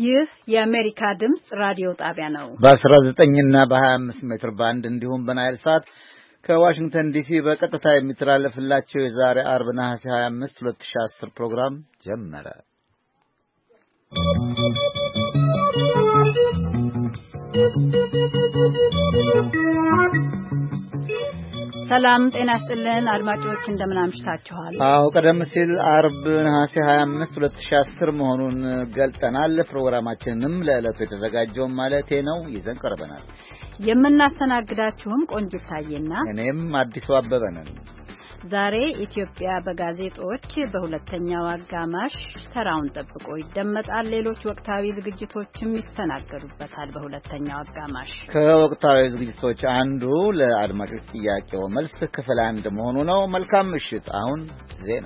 ይህ የአሜሪካ ድምጽ ራዲዮ ጣቢያ ነው። በ19 እና በ25 ሜትር ባንድ እንዲሁም በናይል ሳት ከዋሽንግተን ዲሲ በቀጥታ የሚተላለፍላችሁ የዛሬ አርብ ነሐሴ 25 2010 ፕሮግራም ጀመረ። ሰላም ጤና ይስጥልን አድማጮች እንደምን አምሽታችኋል? አዎ ቀደም ሲል አርብ ነሐሴ 25 2010 መሆኑን ገልጠናል። ፕሮግራማችንንም ለዕለቱ የተዘጋጀውን ማለቴ ነው ይዘን ቀርበናል። የምናስተናግዳችሁም ቆንጂት ታዬና እኔም አዲሱ አበበ ነን። ዛሬ ኢትዮጵያ በጋዜጦች በሁለተኛው አጋማሽ ተራውን ጠብቆ ይደመጣል። ሌሎች ወቅታዊ ዝግጅቶችም ይስተናገዱበታል። በሁለተኛው አጋማሽ ከወቅታዊ ዝግጅቶች አንዱ ለአድማጮች ጥያቄው መልስ ክፍል 1 መሆኑ ነው። መልካም ምሽት። አሁን ዜና።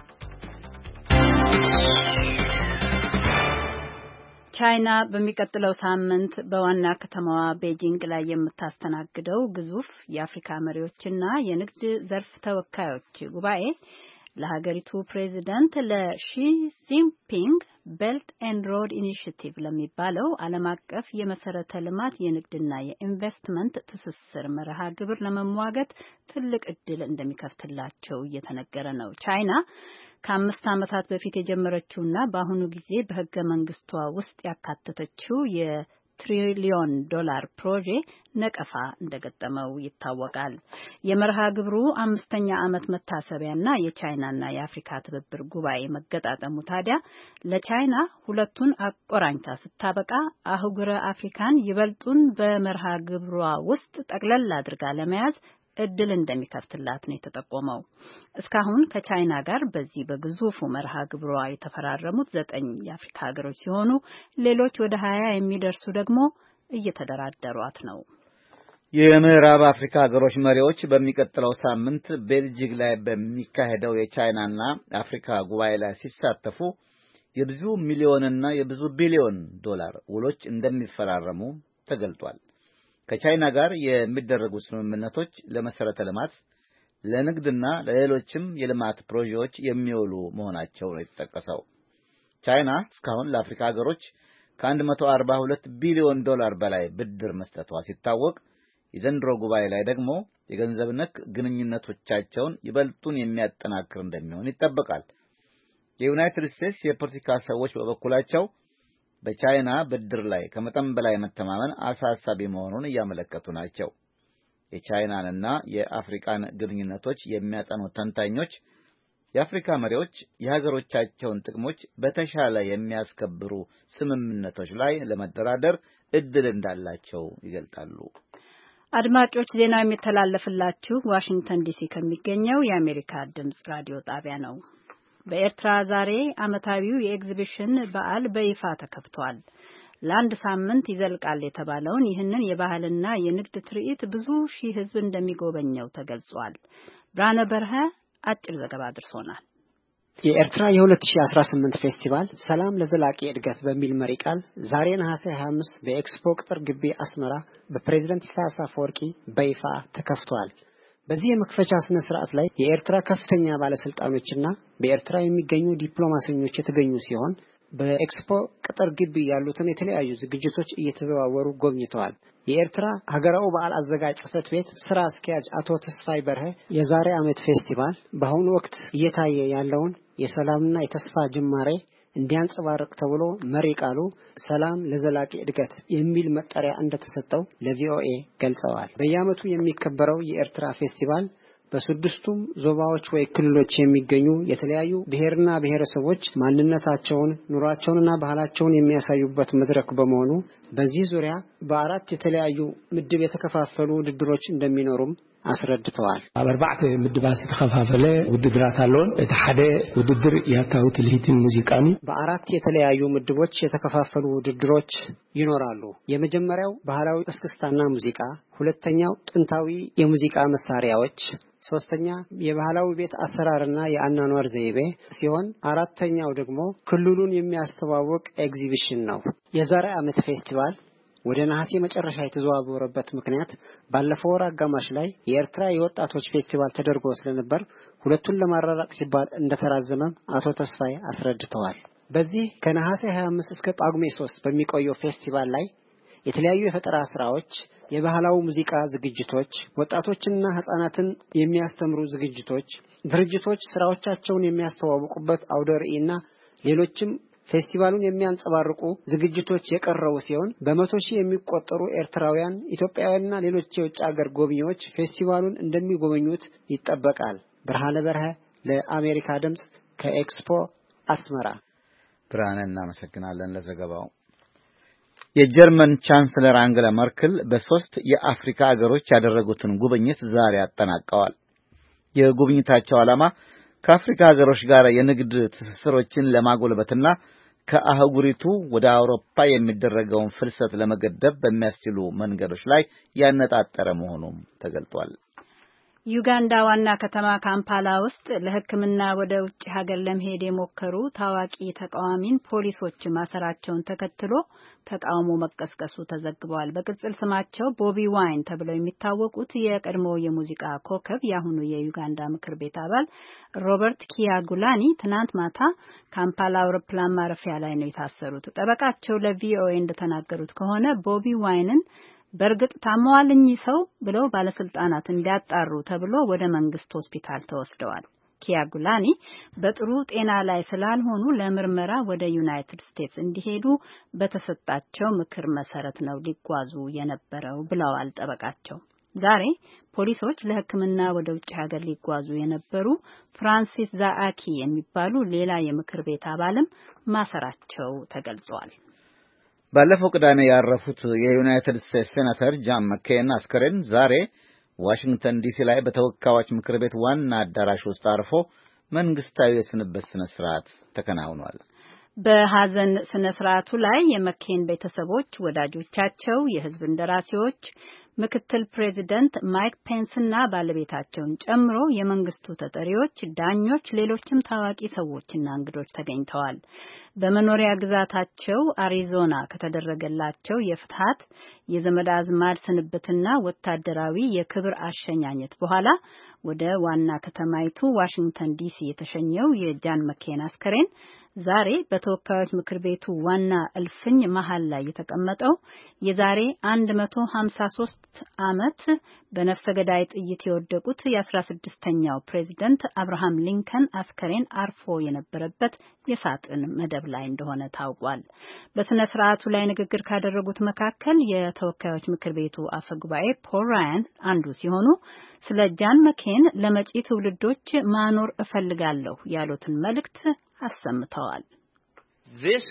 ቻይና በሚቀጥለው ሳምንት በዋና ከተማዋ ቤጂንግ ላይ የምታስተናግደው ግዙፍ የአፍሪካ መሪዎችና የንግድ ዘርፍ ተወካዮች ጉባኤ ለሀገሪቱ ፕሬዚዳንት ለሺ ጂንፒንግ ቤልት ኤንድ ሮድ ኢኒሺቲቭ ለሚባለው ዓለም አቀፍ የመሰረተ ልማት የንግድና የኢንቨስትመንት ትስስር መርሃ ግብር ለመሟገት ትልቅ እድል እንደሚከፍትላቸው እየተነገረ ነው። ቻይና ከ5 ዓመታት በፊት የጀመረችውና በአሁኑ ጊዜ በሕገ መንግስቷ ውስጥ ያካተተችው የትሪሊዮን ዶላር ፕሮጀክት ነቀፋ እንደገጠመው ይታወቃል። የመርሃ ግብሩ 5ኛ ዓመት መታሰቢያና የቻይናና የአፍሪካ ትብብር ጉባኤ መገጣጠሙ ታዲያ ለቻይና ሁለቱን አቆራኝታ ስታበቃ አህጉረ አፍሪካን ይበልጡን በመርሃ ግብሯ ውስጥ ጠቅለል አድርጋ ለመያዝ እድል እንደሚከፍትላት ነው የተጠቆመው። እስካሁን ከቻይና ጋር በዚህ በግዙፉ መርሃ ግብሯ የተፈራረሙት 9 የአፍሪካ ሀገሮች ሲሆኑ ሌሎች ወደ 20 የሚደርሱ ደግሞ እየተደራደሯት ነው። የምዕራብ አፍሪካ ሀገሮች መሪዎች በሚቀጥለው ሳምንት ቤልጂግ ላይ በሚካሄደው የቻይናና አፍሪካ ጉባኤ ላይ ሲሳተፉ የብዙ ሚሊዮንና የብዙ ቢሊዮን ዶላር ውሎች እንደሚፈራረሙ ተገልጧል። ከቻይና ጋር የሚደረጉ ስምምነቶች ለመሰረተ ልማት፣ ለንግድና ለሌሎችም የልማት ፕሮጀክቶች የሚውሉ መሆናቸው ነው የተጠቀሰው። ቻይና እስካሁን ለአፍሪካ ሀገሮች ከ142 ቢሊዮን ዶላር በላይ ብድር መስጠቷ ሲታወቅ የዘንድሮ ጉባኤ ላይ ደግሞ የገንዘብ ነክ ግንኙነቶቻቸውን ይበልጡን የሚያጠናክር እንደሚሆን ይጠበቃል። የዩናይትድ ስቴትስ የፖለቲካ ሰዎች በበኩላቸው በቻይና ብድር ላይ ከመጠን በላይ መተማመን አሳሳቢ መሆኑን እያመለከቱ ናቸው። የቻይናንና የአፍሪካን ግንኙነቶች የሚያጠኑ ተንታኞች የአፍሪካ መሪዎች የሀገሮቻቸውን ጥቅሞች በተሻለ የሚያስከብሩ ስምምነቶች ላይ ለመደራደር እድል እንዳላቸው ይገልጣሉ። አድማጮች ዜናው የሚተላለፍላችሁ ዋሽንግተን ዲሲ ከሚገኘው የአሜሪካ ድምጽ ራዲዮ ጣቢያ ነው። በኤርትራ ዛሬ ዓመታዊው የኤግዚቢሽን በዓል በይፋ ተከፍቷል። ለአንድ ሳምንት ይዘልቃል የተባለውን ይህንን የባህልና የንግድ ትርኢት ብዙ ሺህ ሕዝብ እንደሚጎበኘው ተገልጿል። ብርሃነ በርሀ አጭር ዘገባ አድርሶናል። የኤርትራ የ2018 ፌስቲቫል ሰላም ለዘላቂ እድገት በሚል መሪ ቃል ዛሬ ነሐሴ 25 በኤክስፖ ቅጥር ግቢ አስመራ በፕሬዝዳንት ኢሳያስ አፈወርቂ በይፋ ተከፍቷል። በዚህ የመክፈቻ ስነ ስርዓት ላይ የኤርትራ ከፍተኛ ባለስልጣኖችና በኤርትራ የሚገኙ ዲፕሎማሲኞች የተገኙ ሲሆን በኤክስፖ ቅጥር ግቢ ያሉትን የተለያዩ ዝግጅቶች እየተዘዋወሩ ጎብኝተዋል። የኤርትራ ሀገራዊ በዓል አዘጋጅ ጽሕፈት ቤት ስራ አስኪያጅ አቶ ተስፋይ በርሀ የዛሬ ዓመት ፌስቲቫል በአሁኑ ወቅት እየታየ ያለውን የሰላምና የተስፋ ጅማሬ እንዲያንጸባርቅ ተብሎ መሪ ቃሉ ሰላም ለዘላቂ እድገት የሚል መጠሪያ እንደተሰጠው ለቪኦኤ ገልጸዋል። በየዓመቱ የሚከበረው የኤርትራ ፌስቲቫል በስድስቱም ዞባዎች ወይ ክልሎች የሚገኙ የተለያዩ ብሔርና ብሔረሰቦች ማንነታቸውን፣ ኑሯቸውንና ባህላቸውን የሚያሳዩበት መድረክ በመሆኑ በዚህ ዙሪያ በአራት የተለያዩ ምድብ የተከፋፈሉ ውድድሮች እንደሚኖሩም አስረድተዋል። አበርባዕተ ምድባት ተከፋፈለ ውድድራት አለውን የተሐደ ውድድር ያታው ትልሂትን ሙዚቃኒ በአራት የተለያዩ ምድቦች የተከፋፈሉ ውድድሮች ይኖራሉ። የመጀመሪያው ባህላዊ እስክስታና ሙዚቃ፣ ሁለተኛው ጥንታዊ የሙዚቃ መሳሪያዎች፣ ሶስተኛ የባህላዊ ቤት አሰራርና የአኗኗር ዘይቤ ሲሆን አራተኛው ደግሞ ክልሉን የሚያስተዋውቅ ኤግዚቢሽን ነው። የዛሬ ዓመት ፌስቲቫል ወደ ነሐሴ መጨረሻ የተዘዋወረበት ምክንያት ባለፈው ወር አጋማሽ ላይ የኤርትራ የወጣቶች ፌስቲቫል ተደርጎ ስለነበር ሁለቱን ለማራራቅ ሲባል እንደተራዘመ አቶ ተስፋይ አስረድተዋል። በዚህ ከነሐሴ 25 እስከ ጳጉሜ 3 በሚቆየው ፌስቲቫል ላይ የተለያዩ የፈጠራ ስራዎች፣ የባህላዊ ሙዚቃ ዝግጅቶች፣ ወጣቶችንና ህፃናትን የሚያስተምሩ ዝግጅቶች፣ ድርጅቶች ስራዎቻቸውን የሚያስተዋውቁበት አውደ ርዕይና ሌሎችም ፌስቲቫሉን የሚያንጸባርቁ ዝግጅቶች የቀረቡ ሲሆን በመቶ ሺህ የሚቆጠሩ ኤርትራውያን፣ ኢትዮጵያውያንና ሌሎች የውጭ ሀገር ጎብኚዎች ፌስቲቫሉን እንደሚጎበኙት ይጠበቃል። ብርሃነ በርሀ ለአሜሪካ ድምጽ ከኤክስፖ አስመራ። ብርሃነ እናመሰግናለን ለዘገባው። የጀርመን ቻንስለር አንገላ መርክል በ3 የአፍሪካ ሀገሮች ያደረጉትን ጉብኝት ዛሬ አጠናቀዋል። የጉብኝታቸው ዓላማ ከአፍሪካ ሀገሮች ጋር የንግድ ትስስሮችን ለማጎልበትና ከአህጉሪቱ ወደ አውሮፓ የሚደረገውን ፍልሰት ለመገደብ በሚያስችሉ መንገዶች ላይ ያነጣጠረ መሆኑም ተገልጧል። ዩጋንዳ ዋና ከተማ ካምፓላ ውስጥ ለሕክምና ወደ ውጭ ሀገር ለመሄድ የሞከሩ ታዋቂ ተቃዋሚን ፖሊሶች ማሰራቸውን ተከትሎ ተቃውሞ መቀስቀሱ ተዘግቧል። በቅጽል ስማቸው ቦቢ ዋይን ተብለው የሚታወቁት የቀድሞ የሙዚቃ ኮከብ የአሁኑ የዩጋንዳ ምክር ቤት አባል ሮበርት ኪያጉላኒ ትናንት ማታ ካምፓላ አውሮፕላን ማረፊያ ላይ ነው የታሰሩት። ጠበቃቸው ለቪኦኤ እንደተናገሩት ከሆነ ቦቢ ዋይንን በእርግጥ ታመዋል እኚህ ሰው ብለው ባለስልጣናት እንዲያጣሩ ተብሎ ወደ መንግስት ሆስፒታል ተወስደዋል። ኪያጉላኒ በጥሩ ጤና ላይ ስላልሆኑ ለምርመራ ወደ ዩናይትድ ስቴትስ እንዲሄዱ በተሰጣቸው ምክር መሰረት ነው ሊጓዙ የነበረው ብለዋል ጠበቃቸው። ዛሬ ፖሊሶች ለሕክምና ወደ ውጭ ሀገር ሊጓዙ የነበሩ ፍራንሲስ ዛአኪ የሚባሉ ሌላ የምክር ቤት አባልም ማሰራቸው ተገልጿል። ባለፈው ቅዳሜ ያረፉት የዩናይትድ ስቴትስ ሴናተር ጃን መኬን አስከሬን ዛሬ ዋሽንግተን ዲሲ ላይ በተወካዮች ምክር ቤት ዋና አዳራሽ ውስጥ አርፎ መንግስታዊ የስንበት ስነ ስርዓት ተከናውኗል። በሐዘን ስነ ስርዓቱ ላይ የመኬን ቤተሰቦች፣ ወዳጆቻቸው፣ የህዝብ እንደራሴዎች፣ ምክትል ፕሬዚደንት ማይክ ፔንስና ባለቤታቸውን ጨምሮ የመንግስቱ ተጠሪዎች፣ ዳኞች፣ ሌሎችም ታዋቂ ሰዎችና እንግዶች ተገኝተዋል። በመኖሪያ ግዛታቸው አሪዞና ከተደረገላቸው የፍትሃት የዘመድ አዝማድ ስንብትና ወታደራዊ የክብር አሸኛኘት በኋላ ወደ ዋና ከተማይቱ ዋሽንግተን ዲሲ የተሸኘው የጃን መኬን አስከሬን ዛሬ በተወካዮች ምክር ቤቱ ዋና እልፍኝ መሃል ላይ የተቀመጠው የዛሬ 153 ዓመት በነፍሰ ገዳይ ጥይት የወደቁት የ16ኛው ፕሬዝዳንት አብርሃም ሊንከን አስከሬን አርፎ የነበረበት የሳጥን መደብ ላይ እንደሆነ ታውቋል። በስነ ስርዓቱ ላይ ንግግር ካደረጉት መካከል የተወካዮች ምክር ቤቱ አፈ ጉባኤ ፖል ራያን አንዱ ሲሆኑ ስለ ጃን መኬን ለመጪ ትውልዶች ማኖር እፈልጋለሁ ያሉትን መልእክት አሰምተዋል። This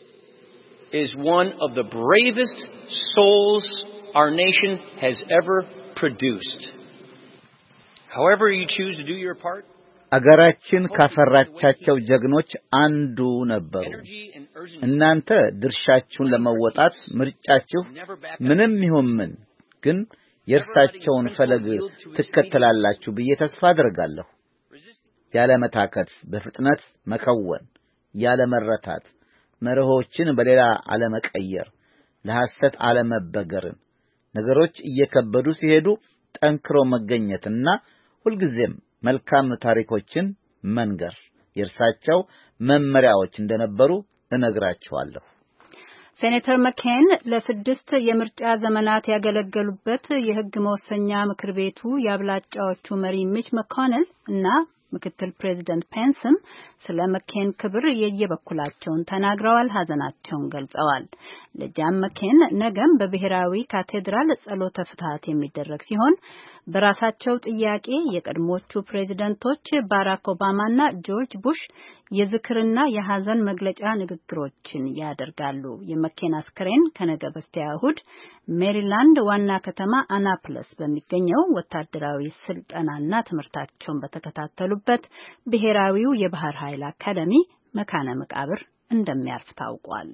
is one of the bravest souls our nation has ever produced. However you choose to do your part, አገራችን ካፈራቻቸው ጀግኖች አንዱ ነበሩ። እናንተ ድርሻችሁን ለመወጣት ምርጫችሁ ምንም ይሁን ምን ግን የእርሳቸውን ፈለግ ትከተላላችሁ ብዬ ተስፋ አደርጋለሁ። ያለ መታከት በፍጥነት መከወን፣ ያለ መረታት መርሆችን በሌላ አለመቀየር፣ ለሐሰት አለመበገርን፣ ነገሮች እየከበዱ ሲሄዱ ጠንክሮ መገኘትና ሁልጊዜም መልካም ታሪኮችን መንገር የእርሳቸው መመሪያዎች እንደነበሩ እነግራችኋለሁ። ሴኔተር መኬን ለ6 የምርጫ ዘመናት ያገለገሉበት የሕግ መወሰኛ ምክር ቤቱ የአብላጫዎቹ መሪ ሚች መኮኔል እና ምክትል ፕሬዚደንት ፔንስም ስለ መኬን ክብር የየበኩላቸውን ተናግረዋል፣ ሐዘናቸውን ገልጸዋል። ለጃን መኬን ነገም በብሔራዊ ካቴድራል ጸሎተ ፍትሐት የሚደረግ ሲሆን በራሳቸው ጥያቄ የቀድሞቹ ፕሬዚደንቶች ባራክ ኦባማና ጆርጅ ቡሽ የዝክርና የሐዘን መግለጫ ንግግሮችን ያደርጋሉ። የመኬን አስከሬን ከነገ በስቲያ እሁድ ሜሪላንድ ዋና ከተማ አናፖሊስ በሚገኘው ወታደራዊ ስልጠናና ትምህርታቸውን በተከታተሉበት ብሔራዊው የባህር ኃይል አካዳሚ መካነ መቃብር እንደሚያርፍ ታውቋል።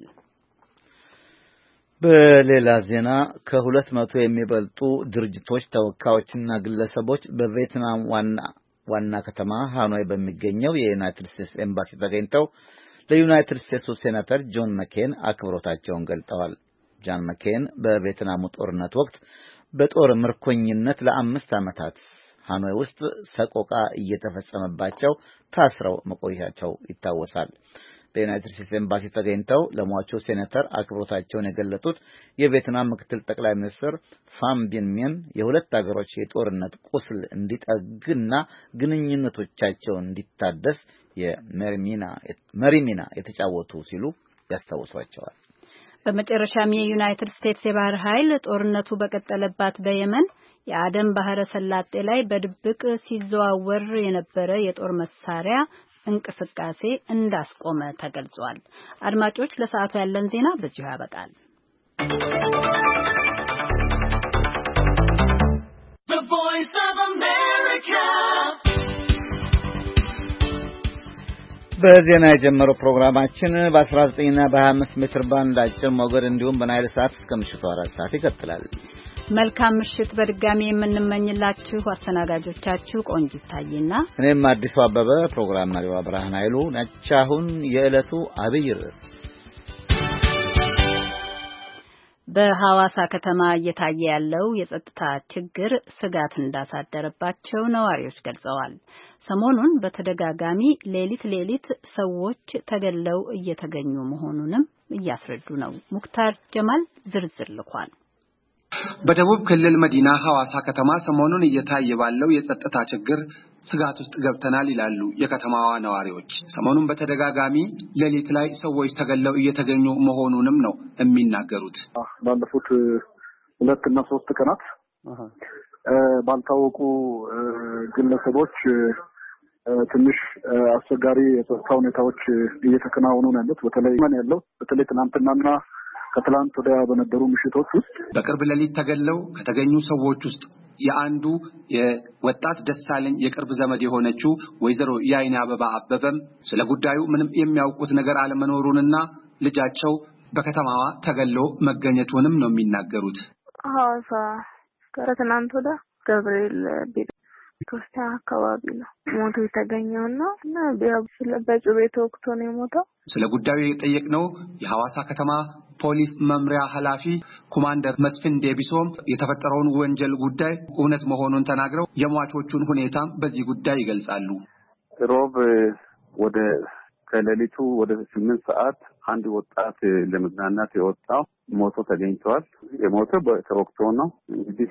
በሌላ ዜና ከ200 የሚበልጡ ድርጅቶች ተወካዮችና ግለሰቦች በቪየትናም ዋና ከተማ ሃኖይ በሚገኘው የዩናይትድ ስቴትስ ኤምባሲ ተገኝተው ለዩናይትድ ስቴትሱ ሴናተር ጆን መኬን አክብሮታቸውን ገልጠዋል። ጃን መኬን በቪየትናሙ ጦርነት ወቅት በጦር ምርኮኝነት ለ5 ዓመታት ሃኖይ ውስጥ ሰቆቃ እየተፈጸመባቸው ታስረው መቆየታቸው ይታወሳል። በዩናይትድ ስቴትስ ኤምባሲ ተገኝተው ለሟቹ ሴኔተር አክብሮታቸውን የገለጡት የቪየትናም ምክትል ጠቅላይ ሚኒስትር ፋም ቢን ሚን የሁለት ሀገሮች የጦርነት ቁስል እንዲጠግና ግንኙነቶቻቸው እንዲታደስ የመሪ ሚና የተጫወቱ ሲሉ ያስታውሷቸዋል። በመጨረሻም የዩናይትድ ስቴትስ የባህር ኃይል ጦርነቱ በቀጠለባት በየመን የአደን ባህረ ሰላጤ ላይ በድብቅ ሲዘዋወር የነበረ የጦር መሳሪያ እንቅስቃሴ እንዳስቆመ ተገልጿል። አድማጮች፣ ለሰዓቱ ያለን ዜና በዚሁ ያበቃል። The Voice of America. በዜና የጀመረው ፕሮግራማችን በ19 እና በ25 ሜትር ባንድ አጭር ሞገድ እንዲሁም በናይል ሰዓት እስከ ምሽቱ 4 ሰዓት ይቀጥላል። መልካም ምሽት በድጋሚ የምንመኝላችሁ አስተናጋጆቻችሁ ቆንጂት ታዬና እኔም አዲሱ አበበ ፕሮግራም መሪዋ ብርሃን ኃይሉ ነች። አሁን የዕለቱ አብይ ርዕስ በሐዋሳ ከተማ እየታየ ያለው የጸጥታ ችግር ስጋት እንዳሳደረባቸው ነዋሪዎች ገልጸዋል። ሰሞኑን በተደጋጋሚ ሌሊት ሰዎች ተገለው እየተገኙ መሆኑንም እያስረዱ ነው። ሙክታር ጀማል ዝርዝር ልኳል። በደቡብ ክልል መዲና ሐዋሳ ከተማ ሰሞኑን እየታየ ባለው የጸጥታ ችግር ስጋት ውስጥ ገብተናል ይላሉ የከተማዋ ነዋሪዎች። ሰሞኑን በተደጋጋሚ ሌሊት ላይ ሰዎች ተገለው እየተገኙ መሆኑንም ነው የሚናገሩት። ባለፉት 2 እና 3 ቀናት ባልታወቁ ግለሰቦች ትንሽ አስቸጋሪ የጸጥታ ሁኔታዎች እየተከናወኑ ነው ያሉት። በተለይ ትናንትናና ከትላንት ወዲያ በነበሩ ምሽቶች ውስጥ በቅርብ ሌሊት ተገለው ከተገኙ ሰዎች ውስጥ የአንዱ የወጣት ደሳለኝ የቅርብ ዘመድ የሆነችው ወይዘሮ ያይና አበባ አበበም ስለ ጉዳዩ ምንም የሚያውቁት ነገር አለመኖሩንና ልጃቸው በከተማዋ ተገለው መገኘቱንም ነው የሚናገሩት። ሐዋሳ ከትናንት ወዲያ ገብርኤል ቤተክርስቲያን አካባቢ ነው ሞቶ የተገኘውና በጩቤ ተወግቶ ነው የሞተው። ስለ ጉዳዩ የጠየቅነው የሐዋሳ ከተማ ፖሊስ መምሪያ ኃላፊ ኮማንደር መስፍን ዴቢሶም የተፈጠረውን ወንጀል ጉዳይ እውነት መሆኑን ተናግረው የሟቾቹን ሁኔታ በዚህ ጉዳይ ይገልጻሉ። ሮብ ወደ ከሌሊቱ ወደ 8 ሰዓት አንድ ወጣት ለመዝናናት የወጣው ሞቶ ተገኝቷል። የሞተው በተወግቶ ነው። እንግዲህ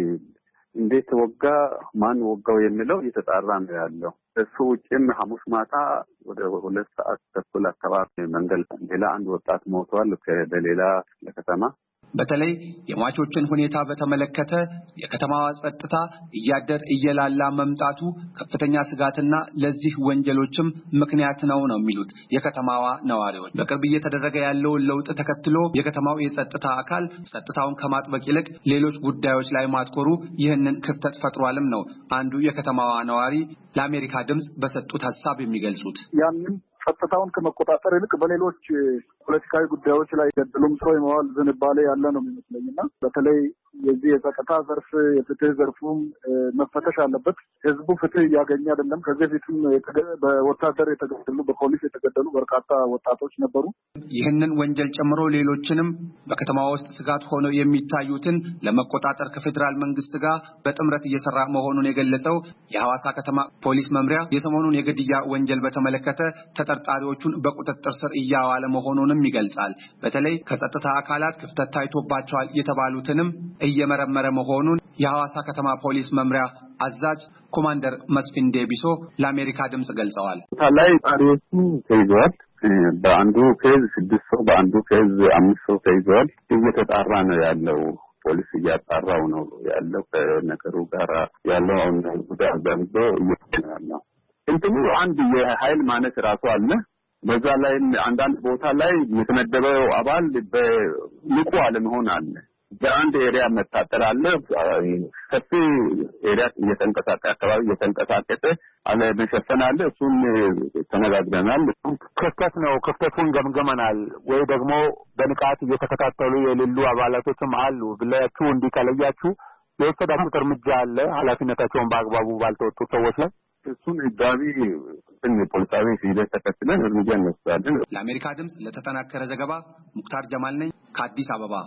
እንዴት ወጋ ማን ወጋው የሚለው እየተጣራ ነው ያለው። እሱ ውጭም ሐሙስ ማታ ወደ 2 ሰዓት ተኩል አካባቢ መንገድ ሌላ አንድ ወጣት ሞቷል ከሌላ ለከተማ። በተለይ የሟቾችን ሁኔታ በተመለከተ የከተማዋ ጸጥታ እያደር እየላላ መምጣቱ ከፍተኛ ስጋትና ለዚህ ወንጀሎችም ምክንያት ነው የሚሉት የከተማዋ ነዋሪዎች። በቅርብ እየተደረገ ያለውን ለውጥ ተከትሎ የከተማው የጸጥታ አካል ጸጥታውን ከማጥበቅ ይልቅ ሌሎች ጉዳዮች ላይ ማትኮሩ ይህንን ክፍተት ፈጥሯልም ነው አንዱ የከተማዋ ነዋሪ ለአሜሪካ ድምጽ በሰጡት ሐሳብ የሚገልጹት። ያንን ጸጥታውን ከመቆጣጠር ይልቅ በሌሎች ፖለቲካዊ ጉዳዮች ላይ ገድሉም ሰው የመዋል ዝንባሌ ያለ ነው የሚመስለኝና በተለይ የዚህ የጸጥታ ዘርፍ የፍትህ ዘርፉም መፈተሽ አለበት። ህዝቡ ፍትህ እያገኘ አይደለም። ከዚህ በፊትም በወታደር የተገደሉ በፖሊስ የተገደሉ በርካታ ወጣቶች ነበሩ። ይህንን ወንጀል ጨምሮ ሌሎችንም በከተማ ውስጥ ስጋት ሆነው የሚታዩትን ለመቆጣጠር ከፌደራል መንግስት ጋር በጥምረት እየሰራ መሆኑን የገለጸው የሐዋሳ ከተማ ፖሊስ መምሪያ የሰሞኑን የግድያ ወንጀል በተመለከተ ተጠርጣሪዎቹን በቁጥጥር ስር እያዋለ መሆኑንም ይገልጻል። በተለይ ከጸጥታ አካላት ክፍተት ታይቶባቸዋል የተባሉትንም እየመረመረ መሆኑን የሐዋሳ ከተማ ፖሊስ መምሪያ አዛዥ ኮማንደር መስፍን ዴቢሶ ለአሜሪካ ድምጽ ገልጸዋል። ታላይ ጣሪዎቹ ተይዘዋል። በአንዱ ኬዝ 6 ሰው በአንዱ ኬዝ 5 ሰው ተይዘዋል። እየተጣራ ነው ያለው። ፖሊስ እያጣራው ነው ያለው። ከነገሩ ጋር ያለው አሁን ጉዳይ አዛምዞ እየተናገረ እንትኑ አንድ የኃይል ማነስ ራሱ አለ። በዛ ላይ አንዳንድ ቦታ ላይ የተመደበው አባል በንቁ አለመሆን አለ። በአንድ ኤሪያ መታጠር አለ። ሰፊ ኤሪያ እየተንቀሳቀሰ አለ መሸፈን አለ። እሱን ተነጋግረናል። ክፍተቱን ገምገመናል። ወይ ደግሞ በንቃት እየተከታተሉ የሌሉ አባላቶችም አሉ ብላችሁ እንዲከለያችሁ የወሰዳችሁት እርምጃ አለ ኃላፊነታቸውን በአግባቡ ባልተወጡ ሰዎች ላይ እሱን ህጋዊ ፖሊሳዊ ሂደት ተከትለን እርምጃ እንወስዳለን። ለአሜሪካ ድምጽ ለተጠናከረ ዘገባ ሙክታር ጀማል ነኝ ከአዲስ አበባ።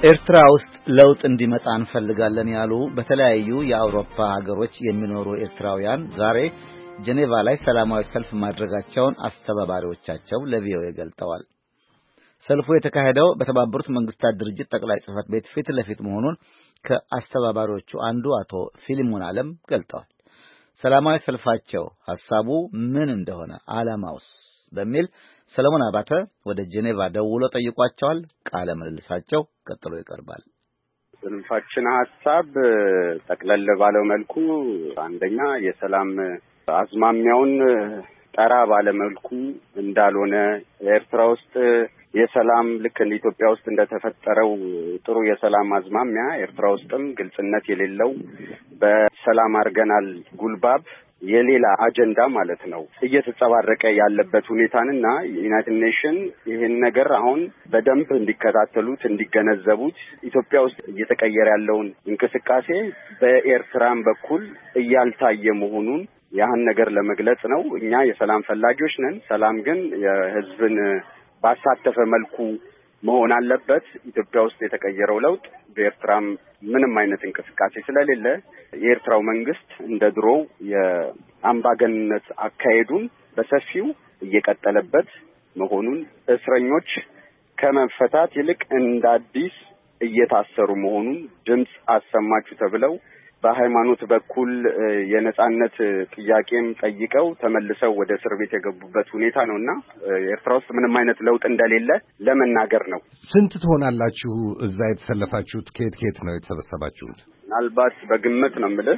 ኤርትራ ውስጥ ለውጥ እንዲመጣ እንፈልጋለን ያሉ በተለያዩ የአውሮፓ ሀገሮች የሚኖሩ ኤርትራውያን ዛሬ ጄኔቫ ላይ ሰላማዊ ሰልፍ ማድረጋቸውን አስተባባሪዎቻቸው ለቪኦኤ ገልጠዋል። ሰልፉ የተካሄደው በተባበሩት መንግስታት ድርጅት ጠቅላይ ጽሕፈት ቤት ፊት ለፊት መሆኑን ከአስተባባሪዎቹ አንዱ አቶ ፊሊሞን አለም ገልጠዋል። ሰላማዊ ሰልፋቸው ሐሳቡ ምን እንደሆነ ዓላማውስ በሚል ሰለሞን አባተ ወደ ጄኔቫ ደውሎ ጠይቋቸዋል። ቃለ ምልልሳቸው ቀጥሎ ይቀርባል። ሰልፋችን ሐሳብ ጠቅለል ባለው መልኩ አንደኛ የሰላም አዝማሚያውን ጠራ ባለ መልኩ እንዳልሆነ ኤርትራ ውስጥ የሰላም ልክ እንደ ኢትዮጵያ ውስጥ እንደተፈጠረው ጥሩ የሰላም አዝማሚያ ኤርትራ ውስጥም ግልጽነት የሌለው በሰላም አርገናል ጉልባብ የሌላ አጀንዳ ማለት ነው እየተጸባረቀ ያለበት ሁኔታንና ዩናይትድ ኔሽን ይሄን ነገር አሁን በደንብ እንዲከታተሉት እንዲገነዘቡት ኢትዮጵያ ውስጥ እየተቀየረ ያለውን እንቅስቃሴ በኤርትራም በኩል እያልታየ መሆኑን ያን ነገር ለመግለጽ ነው። እኛ የሰላም ፈላጊዎች ነን። ሰላም ግን የህዝብን ባሳተፈ መልኩ መሆን አለበት። ኢትዮጵያ ውስጥ የተቀየረው ለውጥ በኤርትራም ምንም አይነት እንቅስቃሴ ስለሌለ የኤርትራው መንግስት እንደ ድሮው የአምባገነንነት አካሄዱን በሰፊው እየቀጠለበት መሆኑን እስረኞች ከመፈታት ይልቅ እንደ አዲስ እየታሰሩ መሆኑን ድምጽ አሰማችሁ ተብለው በሃይማኖት በኩል የነጻነት ጥያቄም ጠይቀው ተመልሰው ወደ እስር ቤት የገቡበት ሁኔታ ነውና ኤርትራ ውስጥ ምንም አይነት ለውጥ እንደሌለ ለመናገር ነው። ስንት ትሆናላችሁ እዛ የተሰለፋችሁት? ከየት ነው የተሰበሰባችሁት? ምናልባት በግምት ነው የምልህ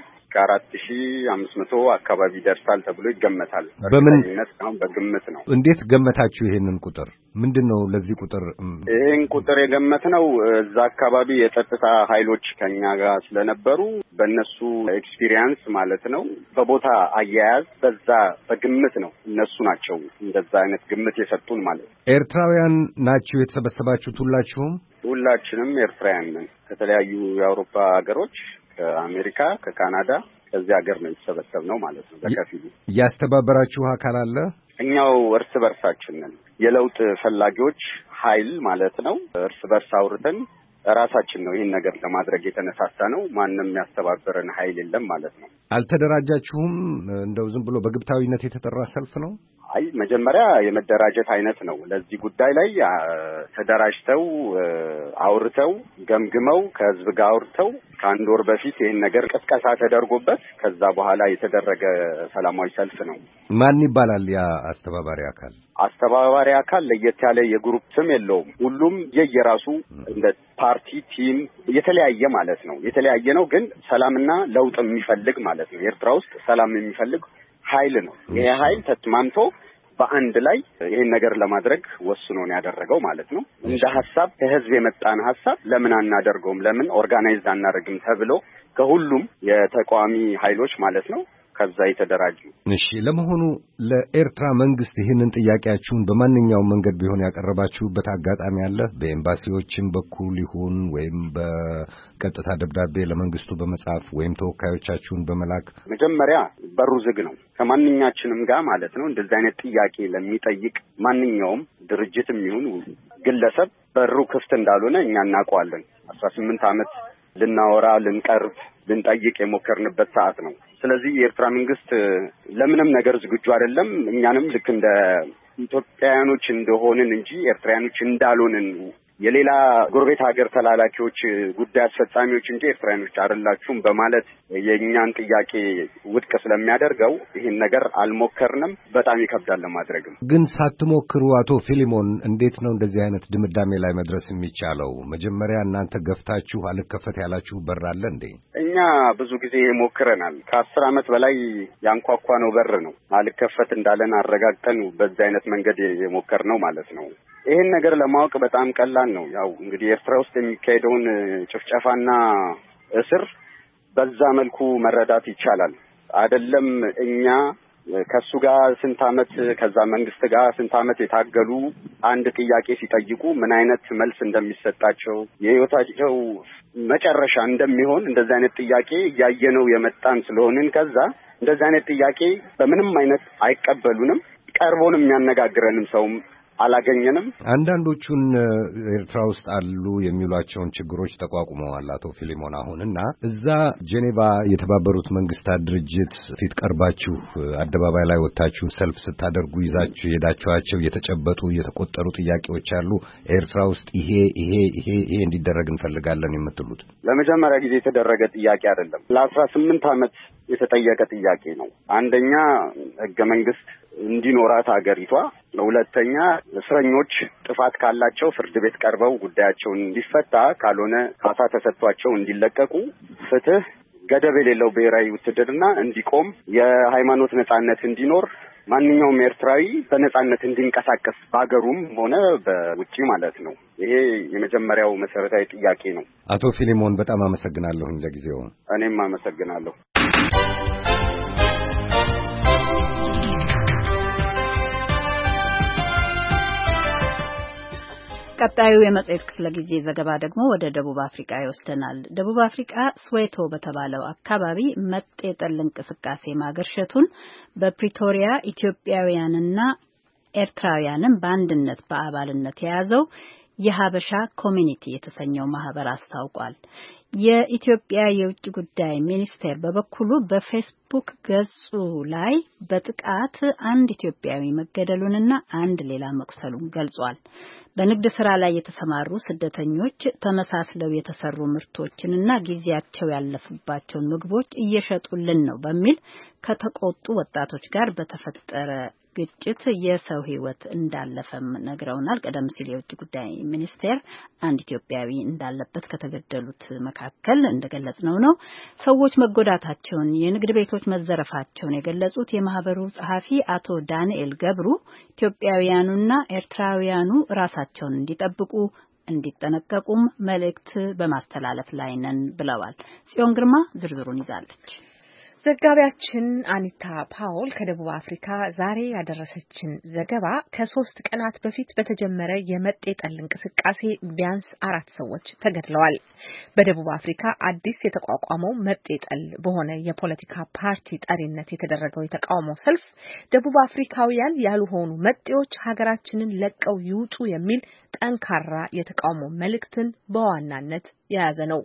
ከ4500 አካባቢ ደርሳል ተብሎ ይገመታል። አሁን በግምት ነው። እንዴት ገመታችሁ ይሄንን ቁጥር? ምንድነው ለዚህ ቁጥር? ይሄን ቁጥር የገመትነው እዛ አካባቢ የጸጥታ ኃይሎች ከኛ ጋር ስለነበሩ በእነሱ ኤክስፒሪየንስ ማለት ነው በቦታ አያያዝ በዛ በግምት ነው እነሱ ናቸው እንደዛ አይነት ግምት የሰጡን ማለት ነው። ኤርትራውያን ናችሁ የተሰበሰባችሁት? ሁላችንም ኤርትራውያን ነን። ከተለያዩ የአውሮፓ ሀገሮች ከአሜሪካ፣ ከካናዳ ከዚህ ሀገር ነው የተሰበሰብነው ማለት ነው። በከፊሉ ያስተባበራችሁ አካል አለ? እኛው እርስ በርሳችን ነን የለውጥ ፈላጊዎች ኃይል ማለት ነው። እርስ በርስ አውርተን ራሳችን ነው ይሄን ነገር ለማድረግ የተነሳሳ ነው። ማንንም ያስተባበረን ኃይል የለም ማለት ነው። አልተደራጃችሁም? እንደው ዝም ብሎ በግብታዊነት የተጠራ ሰልፍ ነው? አይ መጀመሪያ የመደራጀት አይነት ነው። ለዚህ ጉዳይ ላይ ተደራጅተው አውርተው ገምግመው ከህዝብ ጋር አውርተው ከአንድ ወር በፊት ይሄን ነገር ቅስቀሳ ተደርጎበት ከዛ በኋላ የተደረገ ሰላማዊ ሰልፍ ነው። ማን ይባላል ያ አስተባባሪ አካል? አስተባባሪ አካል ለየት ያለ የግሩፕ ስም የለውም። ሁሉም የየራሱ እንደ ፓርቲ ቲም የተለያየ ማለት ነው። የተለያየ ነው ግን ሰላምና ለውጥ የሚፈልግ ማለት ነው። ኤርትራ ውስጥ ሰላም የሚፈልግ ኃይል ነው። ይሄ ኃይል ተስማምቶ በአንድ ላይ ይሄን ነገር ለማድረግ ወስኖ ነው ያደረገው ማለት ነው። እንደ ሐሳብ ከህዝብ የመጣን ሐሳብ ለምን አናደርገውም፣ ለምን ኦርጋናይዝ አናደርግም ተብሎ ከሁሉም የተቃዋሚ ኃይሎች ማለት ነው ከዛ የተደራጁ። እሺ፣ ለመሆኑ ለኤርትራ መንግስት ይህንን ጥያቄያችሁን በማንኛውም መንገድ ቢሆን ያቀረባችሁበት አጋጣሚ አለ? በኤምባሲዎችም በኩል ይሁን ወይም በቀጥታ ደብዳቤ ለመንግስቱ በመጻፍ ወይም ተወካዮቻችሁን በመላክ? መጀመሪያ በሩ ዝግ ነው ከማንኛችንም ጋር ማለት ነው። እንደዚህ አይነት ጥያቄ ለሚጠይቅ ማንኛውም ድርጅትም ይሁን ግለሰብ በሩ ክፍት እንዳልሆነ እኛ እናውቀዋለን። 18 ዓመት ልናወራ ልንቀርብ ልንጠይቅ የሞከርንበት ሰዓት ነው። ስለዚህ የኤርትራ መንግስት ለምንም ነገር ዝግጁ አይደለም። እኛንም ልክ እንደ ኢትዮጵያውያኖች እንደሆንን እንጂ ኤርትራውያኖች እንዳልሆንን የሌላ ጎረቤት ሀገር ተላላኪዎች ጉዳይ አስፈጻሚዎች እንጂ ኤርትራውያኖች አይደላችሁም በማለት የእኛን ጥያቄ ውድቅ ስለሚያደርገው ይህን ነገር አልሞከርንም። በጣም ይከብዳል ለማድረግም። ግን ሳትሞክሩ አቶ ፊሊሞን እንዴት ነው እንደዚህ አይነት ድምዳሜ ላይ መድረስ የሚቻለው? መጀመሪያ እናንተ ገፍታችሁ አልከፈት ያላችሁ በር አለ እንዴ? እኛ ብዙ ጊዜ ሞክረናል። ከ10 ዓመት በላይ ያንኳኳነው በር ነው። አልከፈት እንዳለን አረጋግጠን በዚህ አይነት መንገድ የሞከርነው ማለት ነው። ይሄን ነገር ለማወቅ በጣም ቀላል ነው። ያው እንግዲህ ኤርትራ ውስጥ የሚካሄደውን ጭፍጨፋና እስር በዛ መልኩ መረዳት ይቻላል። አይደለም እኛ ከሱ ጋር ስንት ዓመት ከዛ መንግስት ጋር ስንት ዓመት የታገሉ አንድ ጥያቄ ሲጠይቁ ምን አይነት መልስ እንደሚሰጣቸው የህይወታቸው መጨረሻ እንደሚሆን እንደዚህ አይነት ጥያቄ እያየነው የመጣን ስለሆንን ከዛ እንደዚህ አይነት ጥያቄ በምንም አይነት አይቀበሉንም። ቀርቦንም የሚያነጋግረንም ሰውም አላገኘንም። አንዳንዶቹን ኤርትራ ውስጥ አሉ የሚሏቸውን ችግሮች ተቋቁመዋል አቶ ፊሊሞን አሁንና እዛ ጄኔቫ የተባበሩት መንግስታት ድርጅት ፊት ቀርባችሁ አደባባይ ላይ ወጣችሁ ሰልፍ ስታደርጉ ይዛችሁ ሄዳችኋቸው የተጨበጡ የተቆጠሩ ጥያቄዎች አሉ ኤርትራ ውስጥ ይሄ እንዲደረግ እንፈልጋለን የምትሉት? ለመጀመሪያ ጊዜ የተደረገ ጥያቄ አይደለም። ለ18 ዓመት የተጠየቀ ጥያቄ ነው። አንደኛ ህገ መንግስት እንዲኖራት ሀገሪቷ፣ ሁለተኛ እስረኞች ጥፋት ካላቸው ፍርድ ቤት ቀርበው ጉዳያቸውን እንዲፈታ፣ ካልሆነ ካሳ ተሰጥቷቸው እንዲለቀቁ፣ ፍትህ፣ ገደብ የሌለው ብሔራዊ ውትድርና እንዲቆም፣ የሃይማኖት ነጻነት እንዲኖር፣ ማንኛውም ኤርትራዊ በነጻነት እንዲንቀሳቀስ በአገሩም ሆነ በውጪ ማለት ነው። ይሄ የመጀመሪያው መሰረታዊ ጥያቄ ነው። አቶ ፊሊሞን በጣም አመሰግናለሁኝ ለጊዜው። እኔም አመሰግናለሁ። ቀጣዩ የመጽሔት ክፍለ ጊዜ ዘገባ ደግሞ ወደ ደቡብ አፍሪካ ይወስደናል። ደቡብ አፍሪካ ስዌቶ በተባለው አካባቢ መጤ ጠል እንቅስቃሴ ማገርሸቱን በፕሪቶሪያ ኢትዮጵያውያንና ኤርትራውያንን በአንድነት በአባልነት የያዘው የሀበሻ ኮሚኒቲ የተሰኘው ማህበር አስታውቋል። የኢትዮጵያ የውጭ ጉዳይ ሚኒስቴር በበኩሉ በፌስቡክ ገጹ ላይ በጥቃት አንድ ኢትዮጵያዊ መገደሉንና አንድ ሌላ መቁሰሉን ገልጿል። በንግድ ስራ ላይ የተሰማሩ ስደተኞች ተመሳስለው የተሰሩ ምርቶችንና ጊዜያቸው ያለፈባቸውን ምግቦች እየሸጡልን ነው በሚል ከተቆጡ ወጣቶች ጋር በተፈጠረ ግጭት የሰው ሕይወት እንዳለፈም ነግረውናል። ቀደም ሲል የውጭ ጉዳይ ሚኒስቴር አንድ ኢትዮጵያዊ እንዳለበት ከተገደሉት መካከል እንደገለጽነው ነው። ሰዎች መጎዳታቸውን፣ የንግድ ቤቶች መዘረፋቸውን የገለጹት የማህበሩ ጸሐፊ አቶ ዳንኤል ገብሩ ኢትዮጵያውያኑና ኤርትራውያኑ ራሳቸውን እንዲጠብቁ እንዲጠነቀቁም መልእክት በማስተላለፍ ላይ ነን ብለዋል። ጽዮን ግርማ ዝርዝሩን ይዛለች። ዘጋቢያችን አኒታ ፓውል ከደቡብ አፍሪካ ዛሬ ያደረሰችን ዘገባ ከ3 ቀናት በፊት በተጀመረ የመጤ ጠል እንቅስቃሴ ቢያንስ 4 ሰዎች ተገድለዋል። በደቡብ አፍሪካ አዲስ የተቋቋመው መጤ ጠል በሆነ የፖለቲካ ፓርቲ ጠሪነት የተደረገው የተቃውሞ ሰልፍ ደቡብ አፍሪካውያን ያልሆኑ መጤዎች ሀገራችንን ለቀው ይውጡ የሚል ጠንካራ የተቃውሞ መልእክትን በዋናነት የያዘ ነው።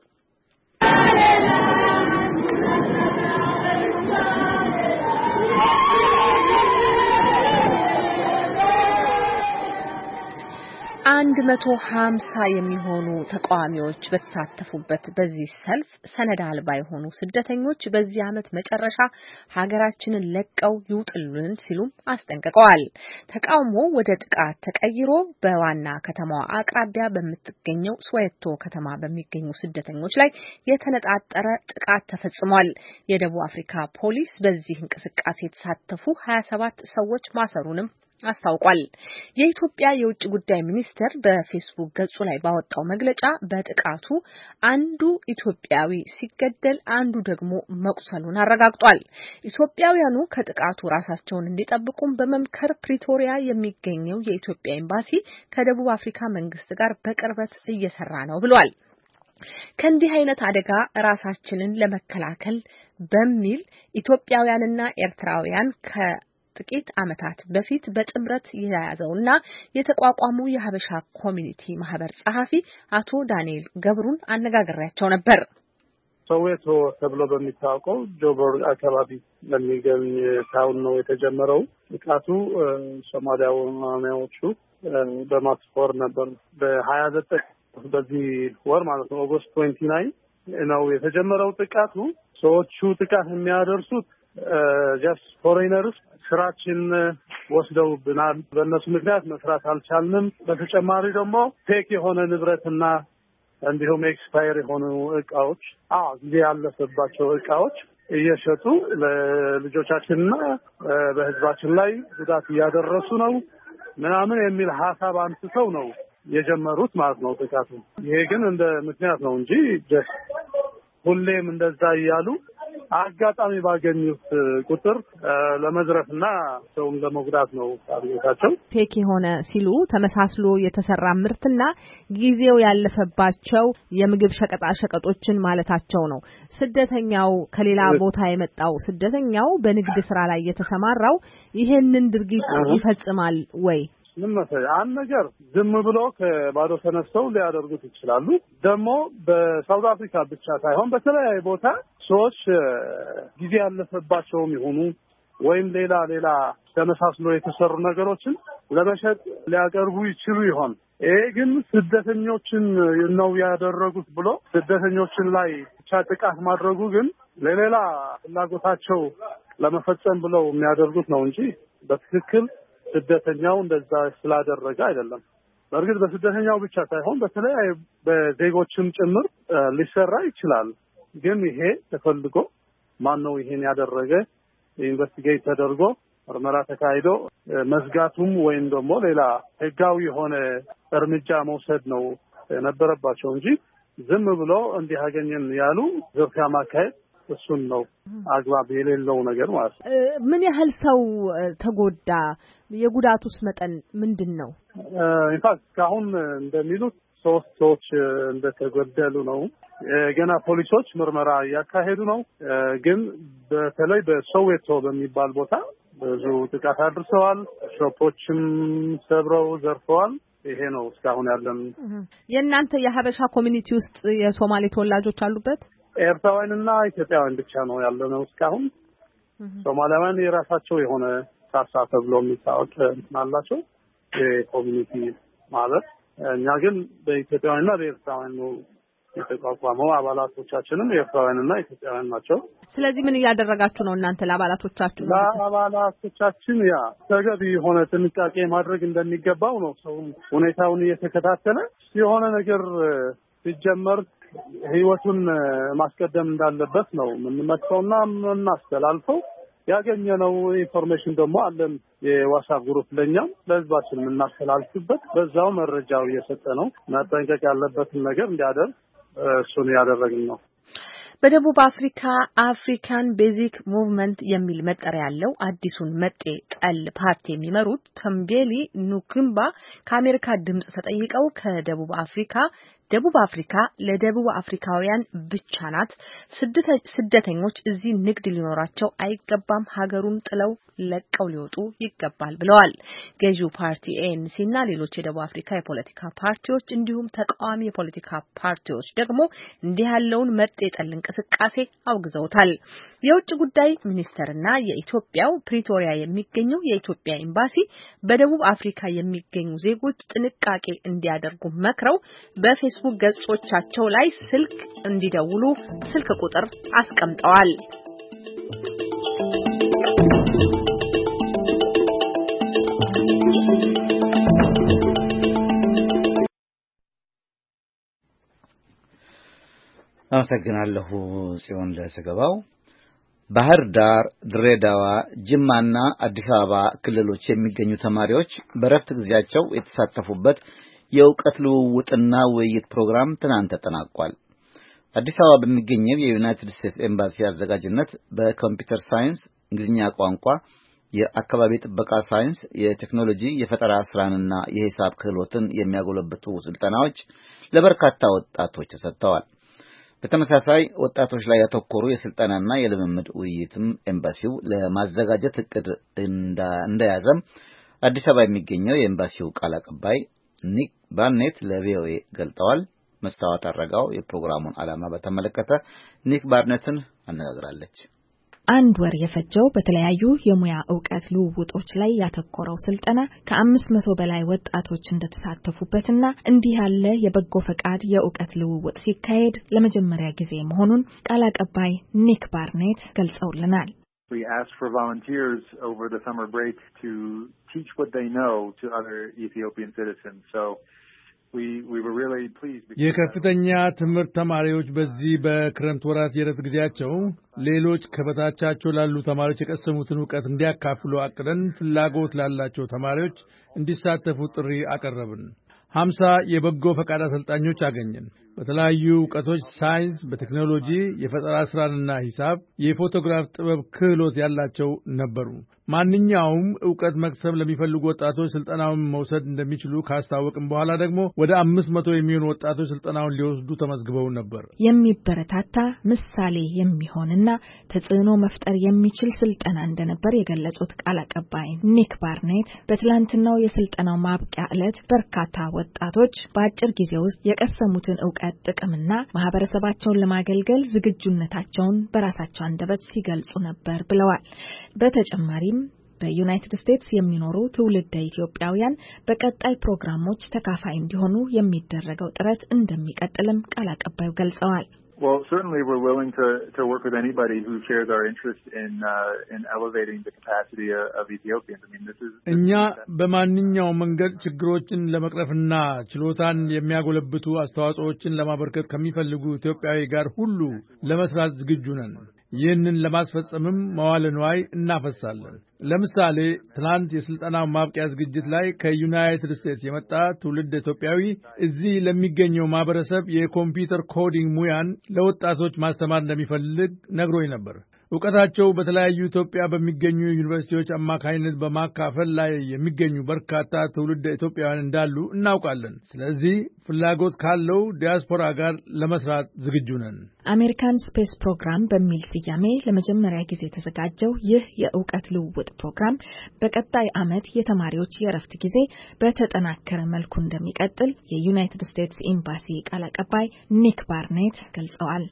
አንድ 150 የሚሆኑ ተቃዋሚዎች በተሳተፉበት በዚህ ሰልፍ ሰነድ አልባ የሆኑ ስደተኞች በዚህ ዓመት መጨረሻ ሀገራችንን ለቀው ይውጡልን ሲሉም አስጠንቅቀዋል። ተቃውሞ ወደ ጥቃት ተቀይሮ በዋና ከተማዋ አቅራቢያ በምትገኘው ስዌቶ ከተማ በሚገኙ ስደተኞች ላይ የተነጣጠረ ጥቃት ተፈጽሟል። የደቡብ አፍሪካ ፖሊስ በዚህ እንቅስቃሴ የተሳተፉ 27 ሰዎች ማሰሩንም አስታውቋል። የኢትዮጵያ የውጭ ጉዳይ ሚኒስቴር በፌስቡክ ገጹ ላይ ባወጣው መግለጫ በጥቃቱ አንዱ ኢትዮጵያዊ ሲገደል አንዱ ደግሞ መቁሰሉን አረጋግጧል። ኢትዮጵያውያኑ ከጥቃቱ ራሳቸውን እንዲጠብቁም በመምከር ፕሪቶሪያ የሚገኘው የኢትዮጵያ ኤምባሲ ከደቡብ አፍሪካ መንግስት ጋር በቅርበት እየሰራ ነው ብሏል። ከእንዲህ አይነት አደጋ ራሳችንን ለመከላከል በሚል ኢትዮጵያውያንና ኤርትራውያን ጥቂት ዓመታት በፊት በጥምረት የያዘውና የተቋቋመው የሀበሻ ኮሚኒቲ ማህበር ጸሐፊ አቶ ዳንኤል ገብሩን አነጋግሬያቸው ነበር። ሶዌቶ ተብሎ በሚታወቀው ጆቦር አካባቢ በሚገኝ ታውን ነው የተጀመረው። ጥቃቱ ሶማሊያውያኖቹ በማስፈር ነበር። በ29 በዚህ ወር ማለት ነው ኦገስት 29 ነው የተጀመረው ጥቃቱ። ሰዎቹ ጥቃት የሚያደርሱት ጀስት ፎሬነርስ ስራችን ወስደውብናል፣ በእነሱ ምክንያት መስራት አልቻልንም። በተጨማሪ ደግሞ ፌክ የሆነ ንብረትና እንዲሁም ኤክስፓየር የሆኑ እቃዎች ጊዜ ያለፈባቸው እቃዎች እየሸጡ ለልጆቻችንና በህዝባችን ላይ ጉዳት እያደረሱ ነው ምናምን የሚል ሀሳብ አንስተው ነው የጀመሩት ማለት ነው ጥቃቱ። ይሄ ግን እንደ ምክንያት ነው እንጂ ጀስት ሁሌም እንደዛ እያሉ አጋጣሚ ባገኙት ቁጥር ለመዝረፍና ሰውን ለመጉዳት ነው ታርጌታቸው። ፌክ የሆነ ሲሉ ተመሳስሎ የተሰራ ምርትና ጊዜው ያለፈባቸው የምግብ ሸቀጣ ሸቀጦችን ማለታቸው ነው። ስደተኛው ከሌላ ቦታ የመጣው ስደተኛው በንግድ ስራ ላይ የተሰማራው ይሄንን ድርጊት ይፈጽማል ወይ? ምን መሰለህ አንድ ነገር ዝም ብሎ ከባዶ ተነስተው ሊያደርጉት ይችላሉ። ደግሞ በሳውዝ አፍሪካ ብቻ ሳይሆን በተለያየ ቦታ ሰዎች ጊዜ ያለፈባቸውም ይሆኑ ወይም ሌላ ተመሳስሎ የተሰሩ ነገሮችን ለመሸጥ ሊያቀርቡ ይችሉ ይሆን። ይሄ ግን ስደተኞችን ነው ያደረጉት ብሎ ስደተኞችን ላይ ብቻ ጥቃት ማድረጉ ግን ለሌላ ፍላጎታቸው ለመፈጸም ብለው የሚያደርጉት ነው እንጂ በትክክል ስደተኛው እንደዛ ስላደረገ አይደለም። በእርግጥ በስደተኛው ብቻ ሳይሆን በተለያዩ በዜጎችም ጭምር ሊሰራ ይችላል። ግን ይሄ ተፈልጎ ማን ነው ይሄን ያደረገ ኢንቨስቲጌት ተደርጎ ምርመራ ተካሂዶ መዝጋቱም ወይም ደግሞ ሌላ ህጋዊ የሆነ እርምጃ መውሰድ ነው ነበረባቸው እንጂ ዝም ብሎ እንዲያገኘን ያሉ ዝርፊያ ማካሄድ እሱን ነው አግባብ የሌለው ነገር ማለት ነው። ምን ያህል ሰው ተጎዳ? የጉዳቱስ መጠን ምንድነው? ኢንፋክት ካሁን እንደሚሉት 3 ሰዎች እንደተጎደሉ ነው። ገና ፖሊሶች ምርመራ ያካሄዱ ነው። ግን በተለይ በሶዌቶ በሚባል ቦታ ብዙ ጥቃት አድርሰዋል። ሾፖችም ሰብረው ዘርፈዋል። ይሄ ነው እስካሁን ያለን። የእናንተ የሀበሻ ኮሚኒቲ ውስጥ የሶማሌ ተወላጆች አሉበት? ኤርትራውያንና ኢትዮጵያውያን ብቻ ነው ያለነው እስካሁን። ሶማሊያውያን የራሳቸው የሆነ ሳሳ ተብሎ የሚታወቅ አላቸው የኮሚኒቲ ማለት። እኛ ግን በኢትዮጵያውያንና በኤርትራውያን ነው የተቋቋመው። አባላቶቻችንም ኤርትራውያንና ኢትዮጵያውያን ናቸው። ስለዚህ ምን እያደረጋችሁ ነው እናንተ ለአባላቶቻችሁ? ለአባላቶቻችን ተገቢ የሆነ ጥንቃቄ ማድረግ እንደሚገባው ነው ሰው ሁኔታውን እየተከታተለ የሆነ ነገር ሲጀመር ህይወቱን ማስቀደም እንዳለበት ነው የምንመክረውና የምናስተላልፈው። ያገኘነው ኢንፎርሜሽን ደግሞ አለን የዋትስአፕ ግሩፕ ለኛም ለህዝባችን የምናስተላልፍበት በዛው መረጃው እየሰጠ ነው። መጠንቀቅ ያለበትን ነገር እንዲያደርግ እሱን ያደረግን ነው። በደቡብ አፍሪካ አፍሪካን ቤዚክ ሙቭመንት የሚል መጠሪያ ያለው አዲሱን መጤ ጠል ፓርቲ የሚመሩት ተምቤሊ ኑኩምባ ከአሜሪካ ድምጽ ተጠይቀው ደቡብ አፍሪካ ለደቡብ አፍሪካውያን ብቻ ናት፣ ስደተኞች እዚህ ንግድ ሊኖራቸው አይገባም፣ ሀገሩን ጥለው ለቀው ሊወጡ ይገባል ብለዋል። ገዢው ፓርቲ ANC እና ሌሎች የደቡብ አፍሪካ የፖለቲካ ፓርቲዎች እንዲሁም ተቃዋሚ የፖለቲካ ፓርቲዎች ደግሞ እንዲህ ያለውን መጤ ጠል እንቅስቃሴ አውግዘውታል። የውጭ ጉዳይ ሚኒስቴርና የኢትዮጵያው ፕሪቶሪያ የሚገኘው የኢትዮጵያ ኤምባሲ በደቡብ አፍሪካ የሚገኙ ዜጎች ጥንቃቄ እንዲያደርጉ መክረው በፌስቡክ ገጾቻቸው ላይ ስልክ እንዲደውሉ ስልክ ቁጥር አስቀምጠዋል። አመሰግናለሁ ጽዮን ለዘገባው። ባህር ዳር፣ ድሬዳዋ፣ ጅማና አዲስ አበባ ክልሎች የሚገኙ ተማሪዎች በረፍት ጊዜያቸው የተሳተፉበት የእውቀት ልውውጥና ውይይት ፕሮግራም ትናንት ተጠናቋል። አዲስ አበባ በሚገኘው የዩናይትድ ስቴትስ ኤምባሲ አዘጋጅነት በኮምፒውተር ሳይንስ፣ እንግሊዝኛ ቋንቋ፣ የአካባቢ ጥበቃ ሳይንስ፣ የቴክኖሎጂ የፈጠራ ስራንና የሂሳብ ክህሎትን የሚያጎለብቱ ስልጠናዎች ለበርካታ ወጣቶች ተሰጥተዋል። በተመሳሳይ ወጣቶች ላይ ያተኮሩ የስልጠናና የልምምድ ውይይትም ኤምባሲው ለማዘጋጀት እቅድ እንደያዘም አዲስ አበባ የሚገኘው የኤምባሲው ቃል አቀባይ ኒክ ባርኔት ለቪኦኤ ገልጠዋል። መስታወት አረጋው የፕሮግራሙን ዓላማ በተመለከተ ኒክ ባርኔትን አነጋግራለች። አንድ ወር የፈጀው በተለያዩ የሙያ ዕውቀት ልውውጦች ላይ ያተኮረው ስልጠና ከ500 በላይ ወጣቶች እንደተሳተፉበትና እንዲህ ያለ የበጎ ፈቃድ የዕውቀት ልውውጥ ሲካሄድ ለመጀመሪያ ጊዜ መሆኑን ቃል አቀባይ ኒክ ባርኔት ገልጸውልናል። We asked for volunteers over the summer break to teach what they know to other Ethiopian citizens. So we were really pleased. የከፍተኛ ትምህርት ተማሪዎች በዚህ በክረምት ወራት የረፍት ጊዜያቸው ሌሎች ከበታቻቸው ላሉ ተማሪዎች የቀሰሙትን ዕውቀት እንዲያካፍሉ አቅደን ፍላጎት ላላቸው ተማሪዎች እንዲሳተፉ ጥሪ አቀረብን። 50 የበጎ ፈቃድ አሰልጣኞች አገኘን። በተለያዩ ዕውቀቶች ሳይንስ፣ በቴክኖሎጂ፣ የፈጠራ ስራና ሂሳብ፣ የፎቶግራፍ ጥበብ ክህሎት ያላቸው ነበሩ። ማንኛውም ዕውቀት መቅሰም ለሚፈልጉ ወጣቶች ስልጠናውን መውሰድ እንደሚችሉ ካስታወቅም በኋላ ደግሞ ወደ 500 የሚሆኑ ወጣቶች ስልጠናውን ሊወስዱ ተመዝግበው ነበር። የሚበረታታ ምሳሌ የሚሆንና ተጽዕኖ መፍጠር የሚችል ስልጠና እንደነበር የገለጹት ቃል አቀባይ ኒክ ባርኔት በትላንትናው የስልጠናው ማብቂያ ዕለት በርካታ ወጣቶች በአጭር ጊዜ ውስጥ የቀሰሙትን ዕውቀት ጥቅምና ማህበረሰባቸውን ለማገልገል ዝግጁነታቸውን በራሳቸው አንደበት ሲገልጹ ነበር ብለዋል። በተጨማሪም በዩናይትድ ስቴትስ የሚኖሩ ትውልደ ኢትዮጵያውያን በቀጣይ ፕሮግራሞች ተካፋይ እንዲሆኑ የሚደረገው ጥረት እንደሚቀጥልም ቃል አቀባዩ ገልጸዋል። Well, certainly we're willing to work with anybody who shares our interest in elevating the capacity of Ethiopians. I mean, this is እኛ በማንኛውም መንገድ ችግሮችን ለመቅረፍና ችሎታን የሚያጎለብቱ አስተዋጽኦችን ለማበርከት ከሚፈልጉ ኢትዮጵያዊ ጋር ሁሉ ለመስራት ዝግጁ ነን። ይህንን ለማስፈጸምም መዋለ ንዋይ እናፈሳለን። ለምሳሌ ትናንት የስልጠናው ማብቂያ ዝግጅት ላይ ከዩናይትድ ስቴትስ የመጣ ትውልድ ኢትዮጵያዊ እዚህ ለሚገኘው ማህበረሰብ የኮምፒውተር ኮዲንግ ሙያን ለወጣቶች ማስተማር እንደሚፈልግ ነግሮኝ ነበር። ዕውቀታቸው በተለያዩ ኢትዮጵያ በሚገኙ ዩኒቨርሲቲዎች አማካይነት በማካፈል ላይ የሚገኙ በርካታ ትውልድ ኢትዮጵያውያን እንዳሉ እናውቃለን። ስለዚህ ፍላጎት ካለው ዲያስፖራ ጋር ለመስራት ዝግጁ ነን። አሜሪካን ስፔስ ፕሮግራም በሚል ስያሜ ለመጀመሪያ ጊዜ የተዘጋጀው ይህ የዕውቀት ልውውጥ ፕሮግራም በቀጣይ ዓመት የተማሪዎች የእረፍት ጊዜ በተጠናከረ መልኩ እንደሚቀጥል የዩናይትድ ስቴትስ ኤምባሲ ቃል አቀባይ ኒክ ባርኔት ገልጸዋል።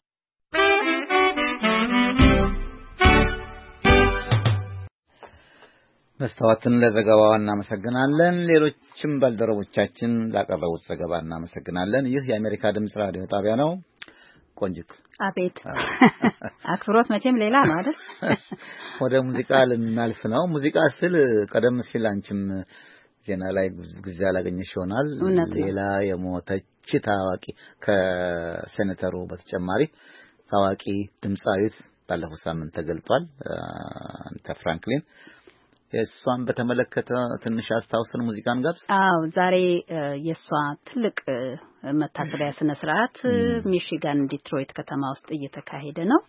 መስታወትን ለዘገባው እናመሰግናለን። ሌሎችም ባልደረቦቻችን ላቀረቡት ዘገባ እናመሰግናለን። ይህ የአሜሪካ ድምጽ ራዲዮ ጣቢያ ነው። ቆንጅት አቤት አክብሮት መቼም ሌላ ነው አይደል? ወደ ሙዚቃ ልናልፍ ነው። ሙዚቃ ስል ቀደም ሲል አንቺም ዜና ላይ ጊዜ አላገኘሽ ይሆናል። ሌላ የሞተች ታዋቂ ከሴኔተሩ በተጨማሪ ታዋቂ ድምጻዊት ባለፈው ሳምንት ተገልጧል። አንተ ፍራንክሊን የሷን በተመለከተ ትንሽ አስታውሰን ሙዚቃን ጋብዝ። አዎ ዛሬ የሷ ትልቅ መታሰቢያ ስነ ስርዓት ሚሺጋን ዲትሮይት ከተማ ውስጥ እየተካሄደ ነው።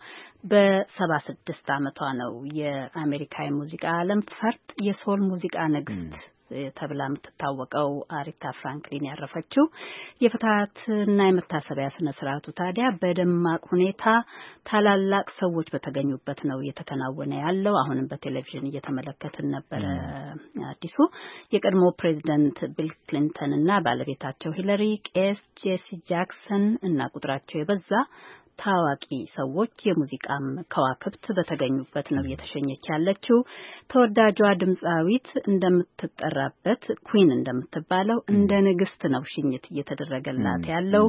በ76 ዓመቷ ነው የአሜሪካ ሙዚቃ ዓለም ፈርጥ የሶል ሙዚቃ ንግስት ተብላ የምትታወቀው አሪታ ፍራንክሊን ያረፈችው። የፍትሐትና የመታሰቢያ ስነ ስርዓቱ ታዲያ በደማቅ ሁኔታ ታላላቅ ሰዎች በተገኙበት ነው እየተከናወነ ያለው። አሁንም በቴሌቪዥን እየተመለከትን ነበረ። አዲሱ የቀድሞ ፕሬዚደንት ቢል ክሊንተን እና ባለቤታቸው ሂለሪ፣ ቄስ ጄሲ ጃክሰን እና ቁጥራቸው የበዛ ታዋቂ ሰዎች የሙዚቃም ከዋክብት በተገኙበት ነው እየተሸኘች ያለችው። ተወዳጇ ድምጻዊት እንደምትጠራበት ኩዊን እንደምትባለው እንደ ንግስት ነው ሽኝት እየተደረገላት ያለው።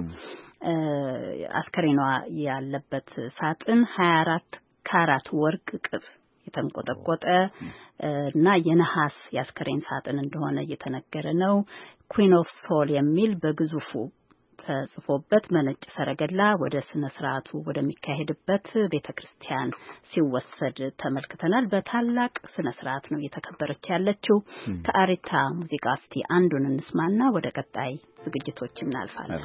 አስከሬኗ ያለበት ሳጥን 24 ካራት ወርቅ ቅብ የተንቆጠቆጠ እና የነሐስ የአስከሬን ሳጥን እንደሆነ እየተነገረ ነው። ኩዊን ኦፍ ሶል የሚል በግዙፉ ተጽፎበት በነጭ ሰረገላ ወደ ስነ ስርዓቱ ወደሚካሄድበት ቤተክርስቲያን ሲወሰድ ተመልክተናል። በታላቅ ስነ ስርዓት ነው እየተከበረች ያለችው። ከአሪታ ሙዚቃ እስቲ አንዱን እንስማና ወደ ቀጣይ ዝግጅቶች እናልፋለን።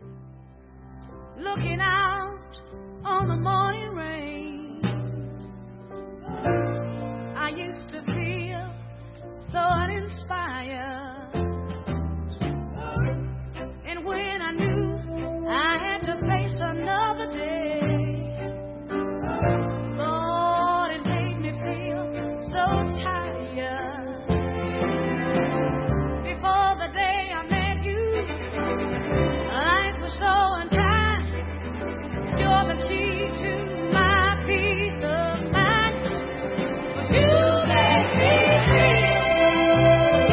Looking out on the morning rain, I used to feel so uninspired. And when I knew I had to face another day, Lord, it made me feel so tired. Before the day I met you, life was so unkind. You're the key to my peace of mind. But you made me feel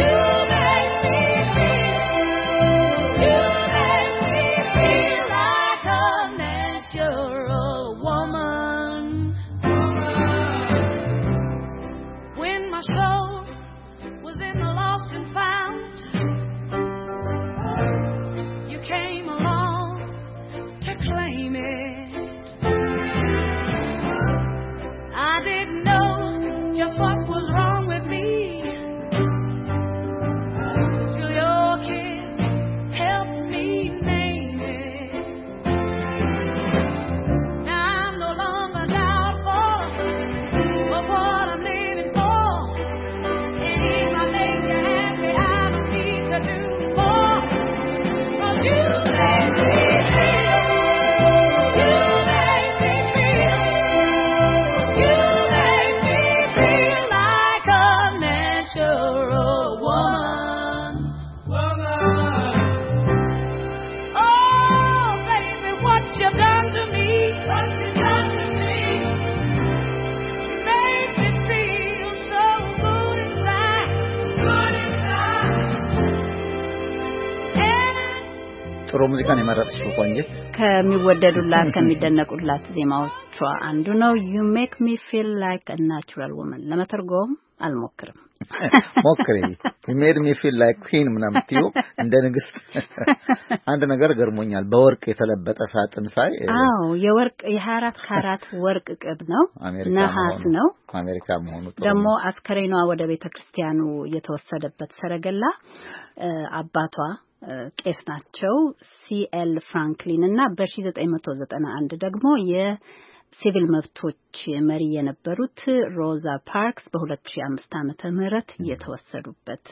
ጥሩ ሙዚቃን የመረጥሽው ቆንጆ ከሚወደዱላት ከሚደነቁላት ዜማዎቿ አንዱ ነው You Make Me Feel Like a Natural Woman ለመተርጎም አልሞክርም ሞክሪ You Made Me Feel Like Queen ምናምን ትዩ እንደ ንግስት አንድ ነገር ገርሞኛል በወርቅ የተለበጠ ሳጥን ሳይ አዎ የወርቅ የ24 ካራት ወርቅ ቅብ ነው ነሐስ ነው አሜሪካ መሆኑ ደግሞ አስከሬኗ ወደ ቤተክርስቲያኑ የተወሰደበት ሰረገላ አባቷ ቄስ ናቸው ሲኤል ፍራንክሊን እና በ1991 ደግሞ የሲቪል መብቶች መሪ የነበሩት ሮዛ ፓርክስ በ2005 ዓመተ ምህረት የተወሰዱበት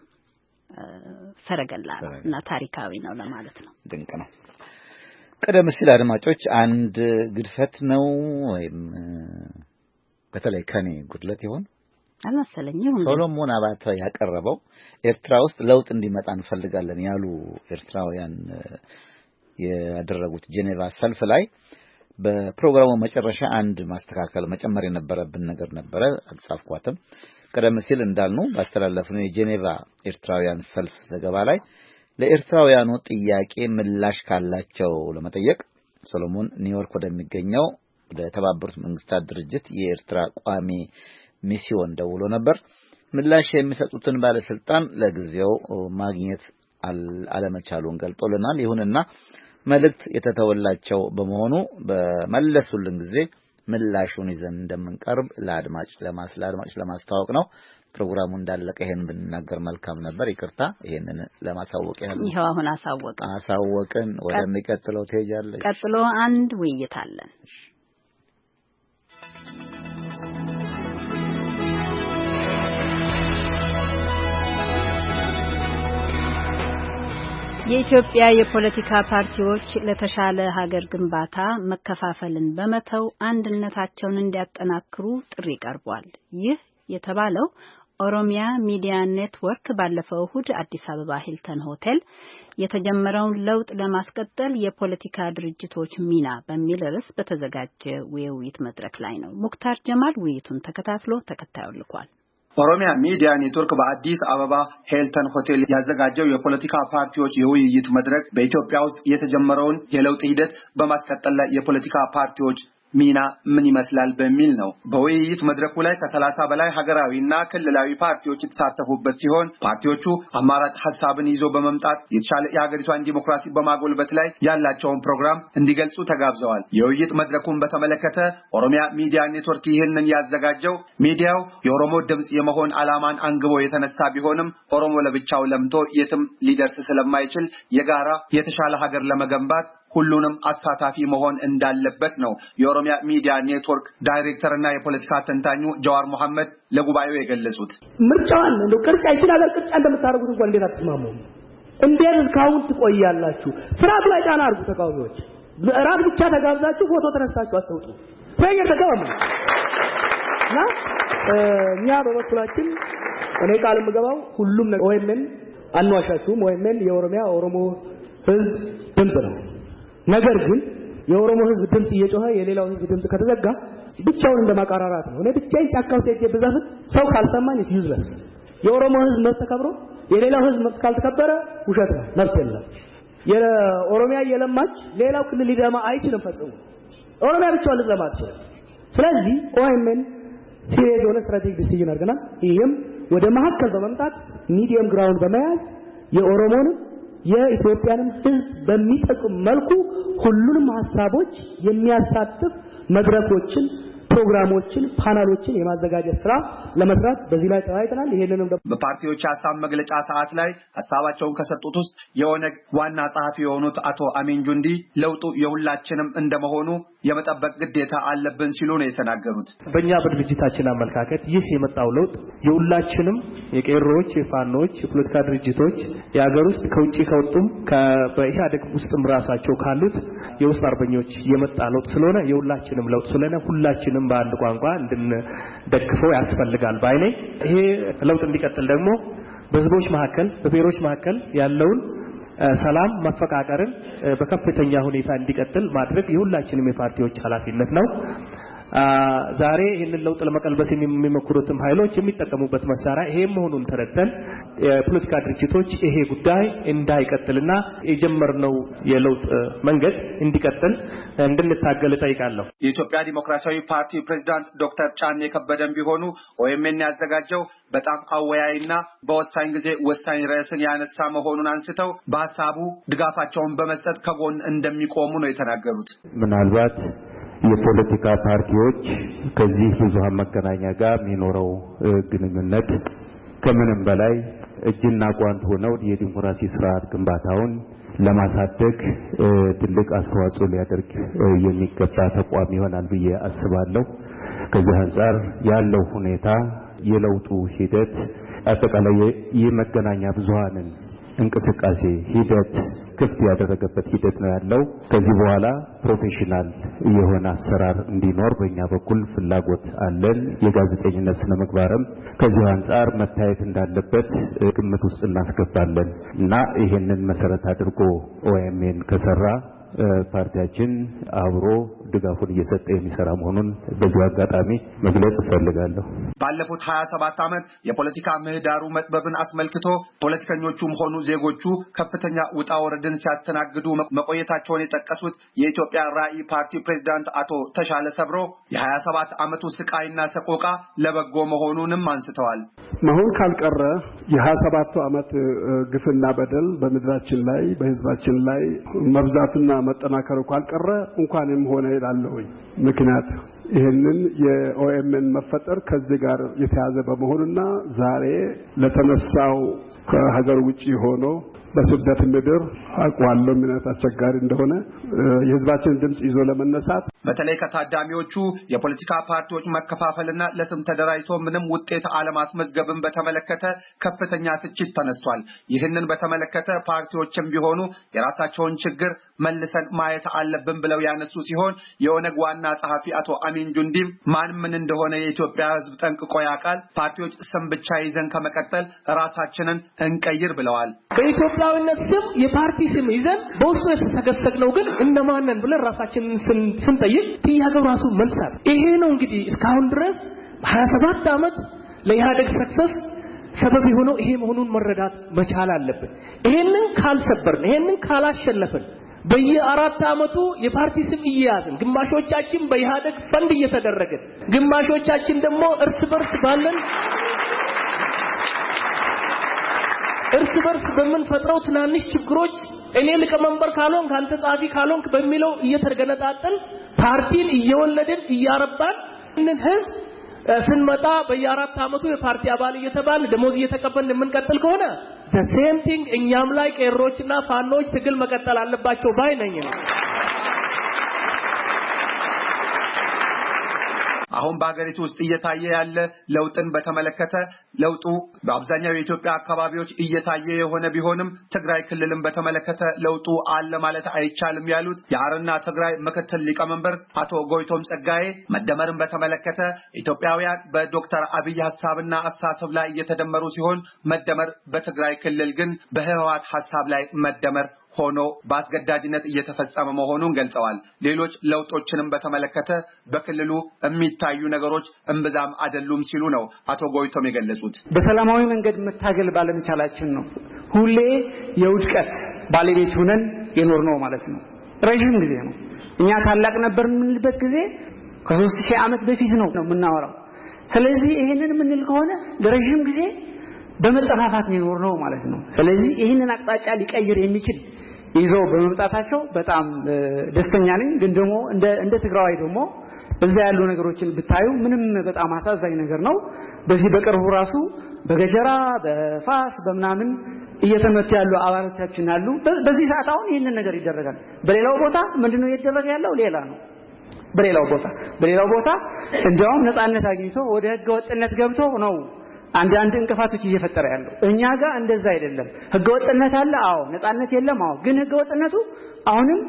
ሰረገላ ነው እና ታሪካዊ ነው ለማለት ነው ድንቅ ነው ቀደም ሲል አድማጮች አንድ ግድፈት ነው ወይም በተለይ ከኔ ጉድለት ይሆን አልመሰለኝም ሶሎሞን አባተ ያቀረበው ኤርትራ ውስጥ ለውጥ እንዲመጣ እንፈልጋለን ያሉ ኤርትራውያን ያደረጉት ጄኔቫ ሰልፍ ላይ በፕሮግራሙ መጨረሻ አንድ ማስተካከል መጨመር የነበረብን ነገር ነበረ አልጻፍኳትም ቀደም ሲል እንዳልነው ባስተላለፍነው የጄኔቫ ኤርትራውያን ሰልፍ ዘገባ ላይ ለኤርትራውያኑ ጥያቄ ምላሽ ካላቸው ለመጠየቅ ሶሎሞን ኒውዮርክ ወደሚገኘው ወደ ተባበሩት መንግስታት ድርጅት የኤርትራ ቋሚ ሚስዮን ደውሎ ነበር ምላሽ የሚሰጡትን ባለስልጣን ለጊዜው ማግኘት አለመቻሉን ገልጦልናል ይሁንና መልእክት የተተወላቸው በመሆኑ በመለሱልን ጊዜ ምላሹን ይዘን እንደምንቀርብ ለአድማጭ ለማስተዋወቅ ነው ፕሮግራሙ እንዳለቀ ይሄን ብንናገር መልካም ነበር ይቅርታ ይሄንን ለማሳወቅ ያለው ይሄው አሁን አሳወቅን ወደሚቀጥለው ትሄጃለሽ ቀጥሎ አንድ ውይይት አለን የኢትዮጵያ የፖለቲካ ፓርቲዎች ለተሻለ ሀገር ግንባታ መከፋፈልን በመተው አንድነታቸውን እንዲያጠናክሩ ጥሪ ቀርቧል። ይህ የተባለው ኦሮሚያ ሚዲያ ኔትወርክ ባለፈው እሁድ አዲስ አበባ ሂልተን ሆቴል የተጀመረውን ለውጥ ለማስቀጠል የፖለቲካ ድርጅቶች ሚና በሚል ርዕስ በተዘጋጀ የውይይት መድረክ ላይ ነው። ሙክታር ጀማል ውይይቱን ተከታትሎ ተከታዩን ልኳል። ኦሮሚያ ሚዲያ ኔትወርክ በአዲስ አበባ ሂልተን ሆቴል ያዘጋጀው የፖለቲካ ፓርቲዎች የውይይት መድረክ በኢትዮጵያ ውስጥ የተጀመረውን የለውጥ ሂደት በማስቀጠል ላይ የፖለቲካ ፓርቲዎች ሚና ምን ይመስላል በሚል ነው። በውይይት መድረኩ ላይ ከ30 በላይ ሀገራዊና ክልላዊ ፓርቲዎች የተሳተፉበት ሲሆን ፓርቲዎቹ አማራጭ ሐሳብን ይዞ በመምጣት የተሻለ የሀገሪቷን ዲሞክራሲ በማጎልበት ላይ ያላቸውን ፕሮግራም እንዲገልጹ ተጋብዘዋል። የውይይት መድረኩን በተመለከተ ኦሮሚያ ሚዲያ ኔትወርክ ይህንን ያዘጋጀው ሚዲያው የኦሮሞ ድምጽ የመሆን ዓላማን አንግቦ የተነሳ ቢሆንም ኦሮሞ ለብቻው ለምቶ የትም ሊደርስ ስለማይችል የጋራ የተሻለ ሀገር ለመገንባት ሁሉንም አሳታፊ መሆን እንዳለበት ነው የኦሮሚያ ሚዲያ ኔትወርክ ዳይሬክተርና የፖለቲካ ተንታኙ ጀዋር መሐመድ ለጉባኤው የገለጹት። ምርጫውን ነው ቅርጫ ይችላል ቅርጫ እንደምታደርጉት እንኳን እንዴት አትስማሙም? እንዴት እስካሁን ትቆያላችሁ? ስርዓቱ ላይ ጫና አድርጉ። ተቃዋሚዎች ራድ ብቻ ተጋብዛችሁ ፎቶ ተነስታችሁ አስተውጡ። ፕሬየር ተቃዋሚ ና እኛ በበኩላችን እኔ ቃል የምገባው ሁሉም ኦኤምኤን አንዋሻችሁም ኦኤምኤን የኦሮሚያ ኦሮሞ ህዝብ ድምጽ ነው። ነገር ግን የኦሮሞ ህዝብ ድምጽ እየጮኸ የሌላው ህዝብ ድምጽ ከተዘጋ ብቻውን እንደማቀራራት ነው። እኔ ብቻዬን ጫካው ሲሄድ ብዛፍት ሰው ካልሰማኝ ዩዝለስ የኦሮሞ ህዝብ መብት ተከብሮ የሌላው ህዝብ መብት ካልተከበረ ውሸት ነው መብት የለም። የኦሮሚያ የለማች ሌላው ክልል ሊደማ አይችልም ፈጽሞ ኦሮሚያ ብቻውን ልትለማ አትችልም። ስለዚህ ኦኤምኤን ሲሪየስ የሆነ ስትራቴጂክ ዲሲዥን አድርገናል። ይህም ወደ መሀከል በመምጣት ሚዲየም ግራውንድ በመያዝ የኦሮሞን የኢትዮጵያንም ህዝብ በሚጠቅም መልኩ ሁሉንም ሐሳቦች የሚያሳትፍ መድረኮችን ፕሮግራሞችን ፓናሎችን የማዘጋጀት ስራ ለመስራት በዚህ ላይ ተወያይተናል። ይሄንንም በፓርቲዎች ሐሳብ መግለጫ ሰዓት ላይ ሐሳባቸውን ከሰጡት ውስጥ የኦነግ ዋና ጸሐፊ የሆኑት አቶ አሚን ጁንዲ ለውጡ የሁላችንም እንደመሆኑ የመጠበቅ ግዴታ አለብን ሲሉ ነው የተናገሩት። በእኛ በድርጅታችን አመለካከት ይህ የመጣው ለውጥ የሁላችንም የቄሮዎች የፋኖች የፖለቲካ ድርጅቶች የሀገር ውስጥ ከውጪ ከወጡም በኢህአዴግ ውስጥም ራሳቸው ካሉት የውስጥ አርበኞች የመጣ ለውጥ ስለሆነ የሁላችንም ለውጥ ስለሆነ ሁላችንም በአንድ ቋንቋ እንድንደግፈው ያስፈልጋል ባይኔ። ይሄ ለውጥ እንዲቀጥል ደግሞ በህዝቦች መካከል በብሔሮች መካከል ያለውን ሰላም መፈቃቀርን በከፍተኛ ሁኔታ እንዲቀጥል ማድረግ የሁላችንም የፓርቲዎች ኃላፊነት ነው። ዛሬ ይህንን ለውጥ ለመቀልበስ የሚመክሩትም ኃይሎች የሚጠቀሙበት መሳሪያ ይሄ መሆኑን ተረድተን የፖለቲካ ድርጅቶች ይሄ ጉዳይ እንዳይቀጥልና የጀመርነው የለውጥ መንገድ እንዲቀጥል እንድንታገል ጠይቃለሁ። የኢትዮጵያ ዲሞክራሲያዊ ፓርቲ ፕሬዝዳንት ዶክተር ጫኔ ከበደም ቢሆኑ ኦኤምኤን ያዘጋጀው በጣም አወያይና በወሳኝ ጊዜ ወሳኝ ርዕስን ያነሳ መሆኑን አንስተው በሐሳቡ ድጋፋቸውን በመስጠት ከጎን እንደሚቆሙ ነው የተናገሩት። ምናልባት የፖለቲካ ፓርቲዎች ከዚህ ብዙሃን መገናኛ ጋር የሚኖረው ግንኙነት ከምንም በላይ እጅና ጓንት ሆነው የዲሞክራሲ ስርዓት ግንባታውን ለማሳደግ ትልቅ አስተዋጽኦ ሊያደርግ የሚገባ ተቋም ይሆናል ብዬ አስባለሁ። ከዚህ አንፃር ያለው ሁኔታ የለውጡ ሂደት አጠቃላይ የመገናኛ ብዙሃንን እንቅስቃሴ ሂደት ክፍት ያደረገበት ሂደት ነው ያለው። ከዚህ በኋላ ፕሮፌሽናል የሆነ አሰራር እንዲኖር በእኛ በኩል ፍላጎት አለን። የጋዜጠኝነት ስነ ምግባርም ከዚህ አንፃር መታየት እንዳለበት ግምት ውስጥ እናስገባለን እና ይሄንን መሰረት አድርጎ ኦኤምኤን ከሰራ ፓርቲያችን አብሮ ድጋፉን እየሰጠ የሚሰራ መሆኑን በዚህ አጋጣሚ መግለጽ እፈልጋለሁ። ባለፉት 27 ዓመት የፖለቲካ ምህዳሩ መጥበብን አስመልክቶ ፖለቲከኞቹም ሆኑ ዜጎቹ ከፍተኛ ውጣ ወረድን ሲያስተናግዱ መቆየታቸውን የጠቀሱት የኢትዮጵያ ራዕይ ፓርቲ ፕሬዝዳንት አቶ ተሻለ ሰብሮ የ27 ዓመቱ ስቃይና ሰቆቃ ለበጎ መሆኑንም አንስተዋል። መሆን ካልቀረ የ27 ዓመት ግፍና በደል በምድራችን ላይ በህዝባችን ላይ መብዛቱና መጠናከሩ ካልቀረ እንኳንም ሆነ ይላልሁኝ። ምክንያት ይሄንን የኦኤምኤን መፈጠር ከዚህ ጋር የተያዘ በመሆኑና ዛሬ ለተነሳው ከሀገር ውጪ ሆኖ በስደት ምድር አቋለው ምንነት አስቸጋሪ እንደሆነ የህዝባችን ድምጽ ይዞ ለመነሳት በተለይ ከታዳሚዎቹ የፖለቲካ ፓርቲዎች መከፋፈልና ለስም ተደራጅቶ ምንም ውጤት አለማስመዝገብን በተመለከተ ከፍተኛ ትችት ተነስቷል። ይህንን በተመለከተ ፓርቲዎችም ቢሆኑ የራሳቸውን ችግር መልሰን ማየት አለብን ብለው ያነሱ ሲሆን የኦነግ ዋና ጸሐፊ አቶ አሚን ጁንዲም ማን ምን እንደሆነ የኢትዮጵያ ህዝብ ጠንቅቆ ያውቃል፣ ፓርቲዎች ስም ብቻ ይዘን ከመቀጠል ራሳችንን እንቀይር ብለዋል። በኢትዮጵያዊነት ስም የፓርቲ ስም ይዘን በውስጡ የተሰገሰግነው ግን እንደማንን ብለን ራሳችንን ስንጠይቅ ጥያቄው ራሱ መልሳል። ይሄ ነው እንግዲህ እስካሁን ድረስ 27 ዓመት ለኢህአዴግ ሰክሰስ ሰበብ የሆነው ይሄ መሆኑን መረዳት መቻል አለብን። ይሄንን ካልሰበርን ይሄንን ካላሸነፍን በየ4 ዓመቱ የፓርቲ ስም እየያዝን ግማሾቻችን በኢህአዴግ ፈንድ እየተደረገን ግማሾቻችን ደግሞ እርስ በርስ በምንፈጥረው ትናንሽ ችግሮች እኔ ሊቀመንበር ካልሆን ካንተ ጻፊ ካልሆን በሚለው እየተገነጣጠን ፓርቲን እየወለድን እያረባን እነን ህዝብ ስንመጣ በየ4 ዓመቱ የፓርቲ አባል እየተባለ ደሞዝ እየተቀበልን የምንቀጥል ከሆነ the same thing እኛም ላይ ቄሮችና ፋኖች ትግል መቀጠል አለባቸው ባይ ነኝ። አሁን በአገሪቱ ውስጥ እየታየ ያለ ለውጥን በተመለከተ ለውጡ በአብዛኛው የኢትዮጵያ አካባቢዎች እየታየ የሆነ ቢሆንም ትግራይ ክልልን በተመለከተ ለውጡ አለ ማለት አይቻልም ያሉት የአረና ትግራይ ምክትል ሊቀመንበር አቶ ጎይቶም ጸጋዬ መደመርን በተመለከተ ኢትዮጵያውያን በዶክተር አብይ ሐሳብና አስተሳሰብ ላይ እየተደመሩ ሲሆን መደመር በትግራይ ክልል ግን በህወሓት ሐሳብ ላይ መደመር ሆኖ በአስገዳጅነት እየተፈጸመ መሆኑን ገልጸዋል። ሌሎች ለውጦችንም በተመለከተ በክልሉ የሚታዩ ነገሮች እንብዛም አይደሉም ሲሉ ነው አቶ ጎይቶም የገለጹት። በሰላማዊ መንገድ መታገል ባለመቻላችን ነው ሁሌ የውድቀት ባለቤት ሆነን የኖርነው ማለት ነው። ረጅም ጊዜ ነው። እኛ ታላቅ ነበር የምንልበት ጊዜ ከ3000 ዓመት በፊት ነው የምናወራው። ስለዚህ ይሄንን የምንል ከሆነ ለረጅም ጊዜ በመጠፋፋት ነው የኖርነው ማለት ነው። ስለዚህ ይሄንን አቅጣጫ ሊቀይር የሚችል ይዘው በመምጣታቸው በጣም ደስተኛ ነኝ። ግን ደግሞ እንደ ትግራዋይ ደግሞ እዛ ያሉ ነገሮችን ብታዩ ምንም በጣም አሳዛኝ ነገር ነው። በዚህ በቅርቡ ራሱ በገጀራ በፋስ በመናምን እየተመቱ ያሉ አባላቶቻችን አሉ። በዚህ ሰዓት አሁን ይሄንን ነገር ይደረጋል። በሌላው ቦታ ምንድነው እየተደረገ ያለው? ሌላ ነው። በሌላው ቦታ እንደውም ነፃነት አግኝቶ ወደ ህገ ወጥነት ገብቶ ነው አንዳንድ እንቅፋቶች እየፈጠረ ያለው። እኛ ጋር እንደዛ አይደለም። ህገወጥነት አለ፣ አዎ። ነፃነት የለም፣ አዎ። ግን ህገወጥነቱ አሁንም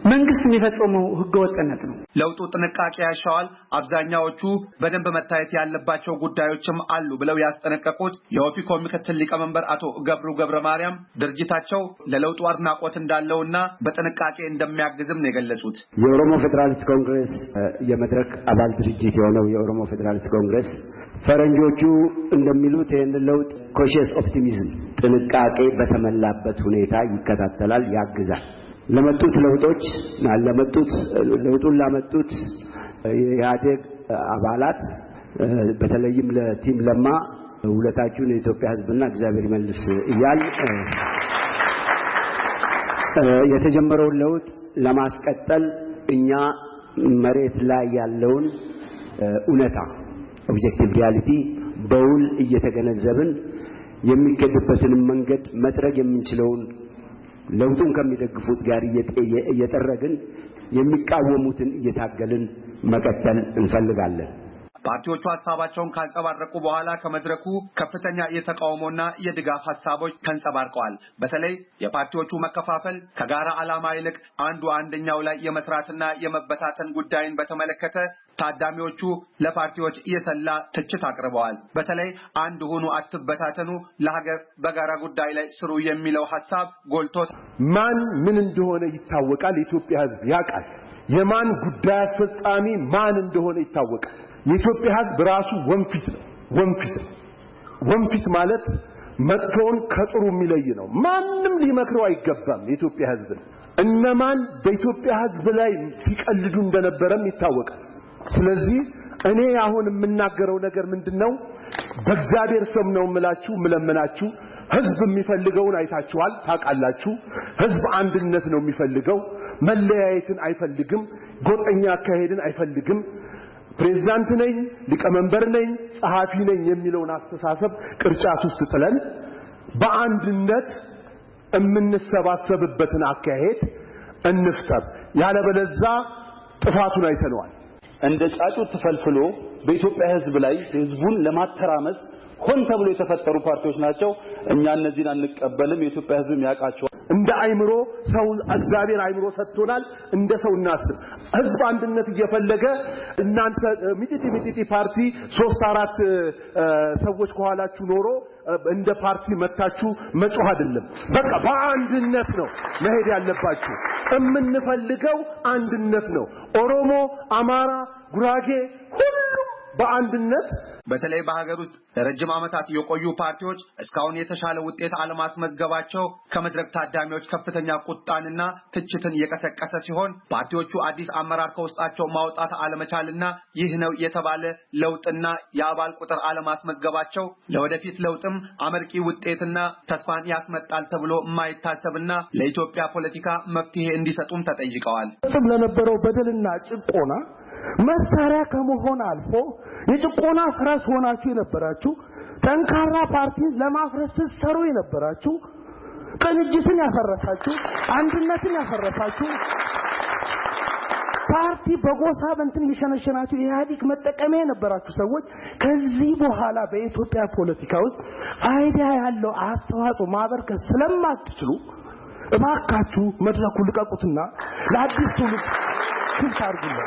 መንግስት የሚፈጽመው ህገወጥነት ነው። ለውጡ ጥንቃቄ ያሻዋል። አብዛኛዎቹ በደንብ መታየት ያለባቸው ጉዳዮችም አሉ ብለው ያስጠነቀቁት የኦፊኮ ምክትል ሊቀመንበር አቶ ገብሩ ገብረ ማርያም ድርጅታቸው ለለውጡ አድናቆት እንዳለውና በጥንቃቄ እንደሚያግዝም ነው የገለጹት። የኦሮሞ ፌደራሊስት ኮንግሬስ የመድረክ አባል ድርጅት የሆነው የኦሮሞ ፌደራሊስት ኮንግሬስ ፈረንጆቹ እንደሚሉት ይህን ለውጥ ኮሽስ ኦፕቲሚዝም ጥንቃቄ በተመላበት ሁኔታ ይከታተላል፣ ያግዛል። ለመጡት ለውጦች ለውጡን ላመጡት የኢህአዴግ አባላት በተለይም ለቲም ለማ ውለታችሁን የኢትዮጵያ ህዝብና እግዚአብሔር ይመልስ እያል የተጀመረውን ለውጥ ለማስቀጠል እኛ መሬት ላይ ያለውን እውነታ ኦብጀክቲቭ ሪያሊቲ በውል እየተገነዘብን የሚከድበትን መንገድ መጥረግ የምንችለውን ለውጡን ከሚደግፉት ጋር እየጠረግን የሚቃወሙትን እየታገልን መቀጠል እንፈልጋለን። ፓርቲዎቹ ሐሳባቸውን ካንጸባረቁ በኋላ ከመድረኩ ከፍተኛ የተቃውሞና የድጋፍ ሐሳቦች ተንጸባርቀዋል። በተለይ የፓርቲዎቹ መከፋፈል ከጋራ ዓላማ ይልቅ አንደኛው ላይ የመስራትና የመበታተን ጉዳይን በተመለከተ ታዳሚዎቹ ለፓርቲዎች የሰላ ትችት አቅርበዋል። በተለይ አንድ ሆኑ አትበታተኑ፣ ለሀገር በጋራ ጉዳይ ላይ ስሩ የሚለው ሐሳብ ጎልቶ ማን ምን እንደሆነ ይታወቃል። የኢትዮጵያ ህዝብ ያውቃል። የማን ጉዳይ አስፈጻሚ ማን እንደሆነ ይታወቃል። የኢትዮጵያ ህዝብ ራሱ ወንፊት ነው። ወንፊት ማለት መጥፎን ከጥሩ የሚለይ ነው። ማንም ሊመክረው አይገባም። የኢትዮጵያ ህዝብ እነማን በኢትዮጵያ ህዝብ ላይ ሲቀልዱ እንደነበረም ይታወቃል። ስለዚህ እኔ አሁን የምናገረው ነገር ምንድነው? በእግዚአብሔር ስም ነው ምለምናችሁ። ህዝብ የሚፈልገውን አይታችኋል፣ ታውቃላችሁ። ህዝብ አንድነት ነው የሚፈልገው፣ መለያየትን አይፈልግም፣ ጎጠኛ አካሄድን አይፈልግም። ፕሬዝዳንት ነኝ፣ ሊቀመንበር ነኝ፣ ጸሐፊ ነኝ የሚለውን አስተሳሰብ ቅርጫት ውስጥ ጥለን በአንድነት የምንሰባሰብበትን አካሄድ እንፍጠር። ያለበለዚያ ጥፋቱን አይተነዋል። እንደ ጫጩት ተፈልፍሎ በኢትዮጵያ ህዝብ ላይ ህዝቡን ለማተራመስ ሆን ተብሎ የተፈጠሩ ፓርቲዎች ናቸው። እኛ እነዚህን አንቀበልም። የኢትዮጵያ ህዝብ ያውቃቸዋል። እንደ አይምሮ ሰው እግዚአብሔር አይምሮ ሰጥቶናል። እንደ ሰው እናስብ። ህዝብ አንድነት እየፈለገ እናንተ ሚጢጢ ፓርቲ 3-4 ሰዎች ከኋላችሁ ኖሮ እንደ ፓርቲ መታችሁ መጮህ አይደለም። በቃ በአንድነት ነው መሄድ ያለባችሁ። የምንፈልገው አንድነት ነው። ኦሮሞ፣ አማራ፣ ጉራጌ ሁሉም በአንድነት በተለይ በሀገር ውስጥ ለረጅም ዓመታት የቆዩ ፓርቲዎች እስካሁን የተሻለ ውጤት አለማስመዝገባቸው ከመድረክ ታዳሚዎች ከፍተኛ ቁጣንና ትችትን የቀሰቀሰ ሲሆን ፓርቲዎቹ አዲስ አመራር ከውስጣቸው ማውጣት አለመቻልና ይህ ነው የተባለ ለውጥና የአባል ቁጥር አለማስመዝገባቸው ለወደፊት ለውጥም አመርቂ ውጤትና ተስፋን ያስመጣል ተብሎ የማይታሰብና ለኢትዮጵያ ፖለቲካ መፍትሄ እንዲሰጡም ተጠይቀዋል። ጽም ለነበረው በደልና ጭቆና መሳሪያ ከመሆን አልፎ የጭቆና ፈረስ ሆናችሁ የነበራችሁ ጠንካራ ፓርቲ ለማፍረስ ተሰሩ የነበራችሁ ቅንጅትን ያፈረሳችሁ አንድነትን ያፈረሳችሁ ፓርቲ በጎሳ በእንትን ይሸነሸናችሁ ኢህአዲግ መጠቀሚያ የነበራችሁ ሰዎች ከዚህ በኋላ በኢትዮጵያ ፖለቲካ ውስጥ ፋይዳ ያለው አስተዋጽኦ ማበርከት ስለማትችሉ እባካችሁ መድረኩን ልቀቁትና ለአዲስ ትውልድ ክፍት አድርጉለት።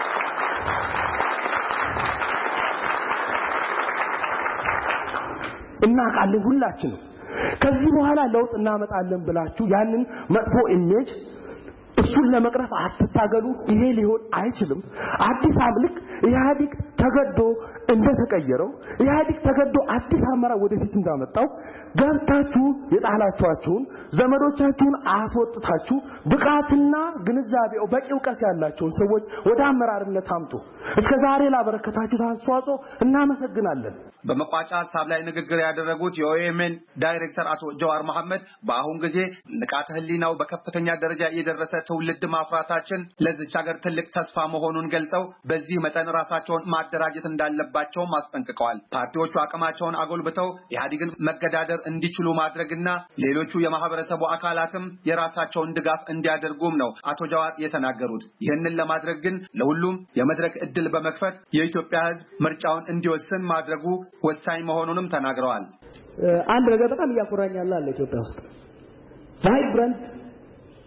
እናቃለን ሁላችንም ከዚህ በኋላ ለውጥ እናመጣለን ብላችሁ ያንን መጥፎ ኢሜጅ እሱን ለመቅረፍ አትታገሉ። ይሄ ሊሆን አይችልም። አዲስ አምልክ ኢህአዲግ ተገዶ እንደተቀየረው ኢህአዲግ ተገዶ አዲስ አመራር ወደፊት እንዳመጣው ገብታችሁ የጣላችኋችሁን ዘመዶቻችሁን አስወጥታችሁ ብቃትና ግንዛቤው በቂ ዕውቀት ያላቸውን ሰዎች ወደ አመራርነት አምጡ። እስከዛሬ ላበረከታችሁት አስተዋጽኦ እናመሰግናለን። በመቋጫ ሐሳብ ላይ ንግግር ያደረጉት የኦኤምኤን ዳይሬክተር አቶ ጀዋር መሐመድ በአሁን ጊዜ ንቃተ ህሊናው በከፍተኛ ደረጃ የደረሰ ትውልድ ማፍራታችን ለዚች ሀገር ትልቅ ተስፋ መሆኑን ገልጸው በዚህ መጠን ራሳቸውን ማደራጀት እንዳለባቸውም አስጠንቅቀዋል። ፓርቲዎቹ አቅማቸውን አጎልብተው ኢህአዲግን መገዳደር እንዲችሉ ማድረግና ሌሎቹ የማህበረሰቡ አካላትም የራሳቸውን ድጋፍ እንዲያደርጉም ነው አቶ ጀዋር የተናገሩት። ይህንን ለማድረግ ግን ለሁሉም የመድረክ እድል በመክፈት የኢትዮጵያ ህዝብ ምርጫውን እንዲወስን ማድረጉ ወሳኝ መሆኑንም ተናግረዋል። አንድ ነገር በጣም ያኮራኛል አለ ኢትዮጵያ ውስጥ ቫይብራንት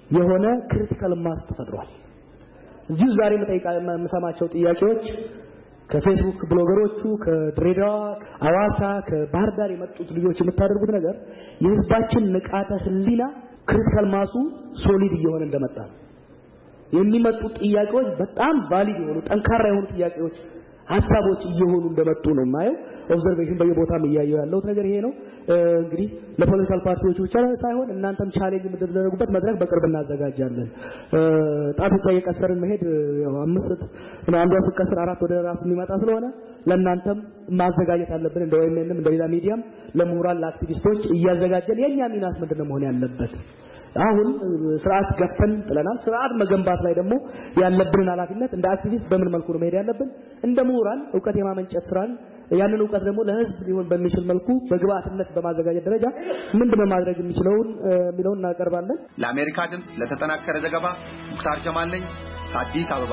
የሆነ ክሪቲካል ማስ ተፈጥሯል። እዚሁ ዛሬ የምሰማቸው ጥያቄዎች ከፌስቡክ ብሎገሮቹ ከድሬዳዋ፣ አዋሳ፣ ከባህር ዳር የመጡት ልጆች የምታደርጉት ነገር የህዝባችን ንቃተ ህሊና ክሪቲካል ማሱ ሶሊድ እየሆነ እንደመጣ ነው። የሚመጡት ጥያቄዎች በጣም ቫሊድ የሆኑ ጠንካራ የሆኑ ጥያቄዎች ሐሳቦች እየሆኑ እንደመጡ ነው ማየው። ኦብዘርቬሽን በየቦታም እያየው ያለው ነገር ይሄ ነው። እንግዲህ ለፖለቲካል ፓርቲዎች ብቻ ሳይሆን እናንተም ቻሌንጅ የምትደረጉበት መድረክ በቅርብ እናዘጋጃለን። ጣቶች እየቀሰርን መሄድ ያው አምስት አንዷ ስትቀስር አራት ወደ ራስ የሚመጣ ስለሆነ ለእናንተም ማዘጋጀት አለብን። እንደ ወይንም እንደ ሌላ ሚዲያም ለምሁራን ለአክቲቪስቶች እያዘጋጀን የኛ ሚናስ ምንድነው መሆን ያለበት? አሁን ስርዓት ገፍተን ጥለናል። ስርዓት መገንባት ላይ ደግሞ ያለብንን ኃላፊነት እንደ አክቲቪስት በምን መልኩ ነው መሄድ ያለብን? እንደ ምሁራን ዕውቀት የማመንጨት ስራን ያንን ዕውቀት ደግሞ ለህዝብ ሊሆን በሚችል መልኩ በግብአትነት በማዘጋጀት ደረጃ ምንድነው ማድረግ የሚለውን እናቀርባለን። ለአሜሪካ ድምጽ ለተጠናከረ ዘገባ ሙክታር ጀማል ነኝ ከአዲስ አበባ።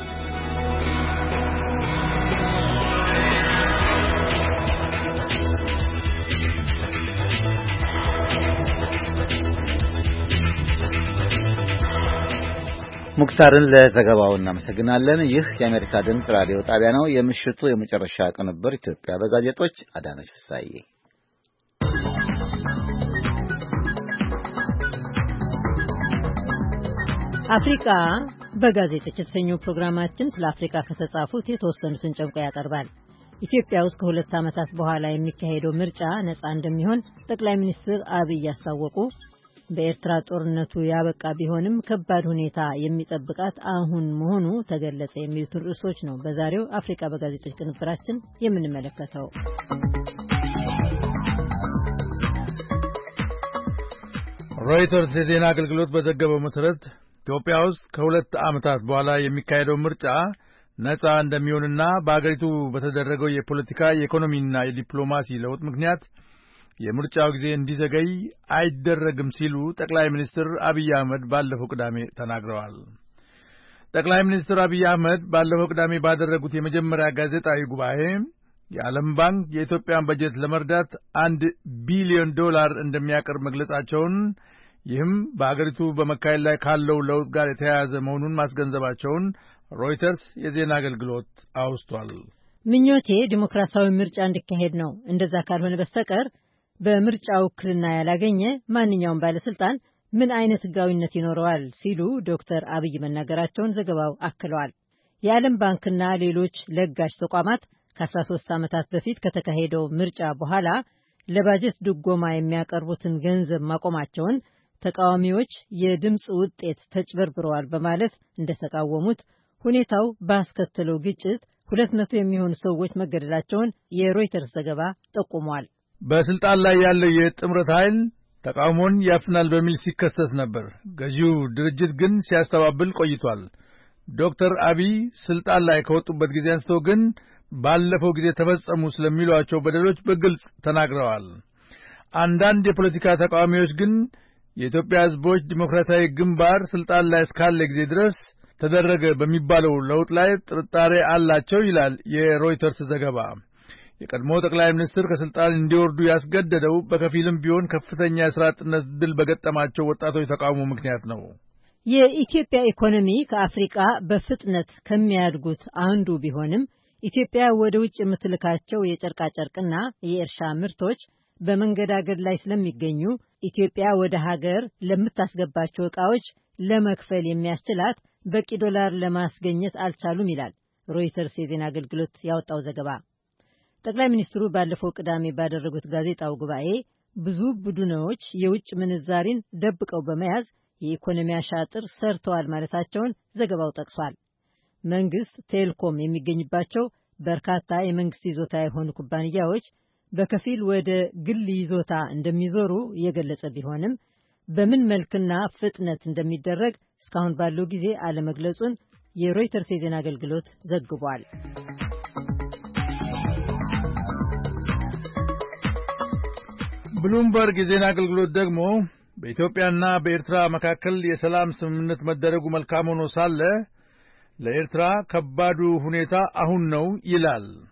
ሙክታርን ለዘገባው እናመሰግናለን። ይህ የአሜሪካ ድምጽ ራዲዮ ጣቢያ ነው። የምሽቱ የመጨረሻ ቅንብር ኢትዮጵያ በጋዜጦች አዳነች ፍሳዬ። አፍሪካ በጋዜጦች የተሰኘው ፕሮግራማችን ስለ አፍሪካ ከተጻፉት የተወሰኑትን ጨምቆ ያቀርባል። ኢትዮጵያ ውስጥ ከ2 ዓመታት በኋላ የሚካሄደው ምርጫ ነፃ እንደሚሆን ጠቅላይ ሚኒስትር አብይ አስታወቁ። በኤርትራ ጦርነቱ ያበቃ ቢሆንም ከባድ ሁኔታ የሚጠብቃት አሁን መሆኑ ተገለጸ የሚሉት ርዕሶች ነው በዛሬው አፍሪካ በጋዜጦች ቅንብራችን የምንመለከተው። ሮይተርስ የዜና አገልግሎት በዘገበው መሰረት ኢትዮጵያ ውስጥ ከ2 ዓመታት በኋላ የሚካሄደው ምርጫ ነፃ እንደሚሆንና በአገሪቱ በተደረገው የፖለቲካ የኢኮኖሚና የዲፕሎማሲ ለውጥ ምክንያት የምርጫው ጊዜ እንዲዘገይ አይደረግም ሲሉ ጠቅላይ ሚኒስትር አብይ አህመድ ባለፈው ቅዳሜ ተናግረዋል። ጠቅላይ ሚኒስትር አብይ አህመድ ባለፈው ቅዳሜ ባደረጉት የመጀመሪያ ጋዜጣዊ ጉባኤ የዓለም ባንክ የኢትዮጵያን በጀት ለመርዳት $1 ቢሊዮን እንደሚያቀርብ መግለጻቸውን፣ ይህም በአገሪቱ በመካሄድ ላይ ካለው ለውጥ ጋር የተያያዘ መሆኑን ማስገንዘባቸውን ሮይተርስ የዜና አገልግሎት አውስቷል። ምኞቴ ዲሞክራሲያዊ ምርጫ እንዲካሄድ ነው። እንደዛ ካልሆነ በስተቀር በምርጫው ውክልና ያላገኘ ማንኛውም ባለስልጣን ምን አይነት ህጋዊነት ይኖረዋል ሲሉ ዶክተር አብይ መናገራቸውን ዘገባው አክለዋል። የዓለም ባንክና ሌሎች ለጋሽ ተቋማት ከ13 ዓመታት በፊት ከተካሄደው ምርጫ በኋላ ለባጀት ድጎማ የሚያቀርቡትን ገንዘብ ማቆማቸውን ተቃዋሚዎች የድምጽ ውጤት ተጭበርብረዋል በማለት እንደተቃወሙት፣ ሁኔታው ባስከተለው ግጭት 200 የሚሆኑ ሰዎች መገደላቸውን የሮይተርስ ዘገባ ጠቁሟል። በስልጣን ላይ ያለው የጥምረት ኃይል ተቃውሞን ያፍናል በሚል ሲከሰስ ነበር። ገዢው ድርጅት ግን ሲያስተባብል ቆይቷል። ዶክተር አብይ ስልጣን ላይ ከወጡበት ጊዜ አንስቶ ግን ባለፈው ጊዜ ተፈጸሙ ስለሚሏቸው በደሎች በግልጽ ተናግረዋል። አንዳንድ የፖለቲካ ተቃዋሚዎች ግን የኢትዮጵያ ሕዝቦች ዲሞክራሲያዊ ግንባር ስልጣን ላይ እስካለ ጊዜ ድረስ ተደረገ በሚባለው ለውጥ ላይ ጥርጣሬ አላቸው ይላል የሮይተርስ ዘገባ። የቀድሞ ጠቅላይ ሚኒስትር ከስልጣን እንዲወርዱ ያስገደደው በከፊልም ቢሆን ከፍተኛ የሥራ አጥነት ድል በገጠማቸው ወጣቶች ተቃውሞ ምክንያት ነው። የኢትዮጵያ ኢኮኖሚ ከአፍሪካ በፍጥነት ከሚያድጉት አንዱ ቢሆንም ኢትዮጵያ ወደ ውጭ የምትልካቸው የጨርቃጨርቅና የእርሻ ምርቶች በመንገዳገድ ላይ ስለሚገኙ ኢትዮጵያ ወደ ሀገር ለምታስገባቸው ዕቃዎች ለመክፈል የሚያስችላት በቂ ዶላር ለማስገኘት አልቻሉም ይላል ሮይተርስ የዜና አገልግሎት ያወጣው ዘገባ። ጠቅላይ ሚኒስትሩ ባለፈው ቅዳሜ ባደረጉት ጋዜጣዊ ጉባኤ ብዙ ቡድኖች የውጭ ምንዛሪን ደብቀው በመያዝ የኢኮኖሚ አሻጥር ሰርተዋል ማለታቸውን ዘገባው ጠቅሷል። መንግስት ቴሌኮም የሚገኝባቸው በርካታ የመንግስት ይዞታ የሆኑ ኩባንያዎች በከፊል ወደ ግል ይዞታ እንደሚዞሩ የገለጸ ቢሆንም በምን መልክና ፍጥነት እንደሚደረግ እስካሁን ባለው ጊዜ አለመግለጹን የሮይተርስ የዜና አገልግሎት ዘግቧል። ብሉምበርግ የዜና አገልግሎት ደግሞ በኢትዮጵያና በኤርትራ መካከል የሰላም ስምምነት መደረጉ መልካም ሆኖ ሳለ ለኤርትራ ከባዱ ሁኔታ አሁን ነው ይላል።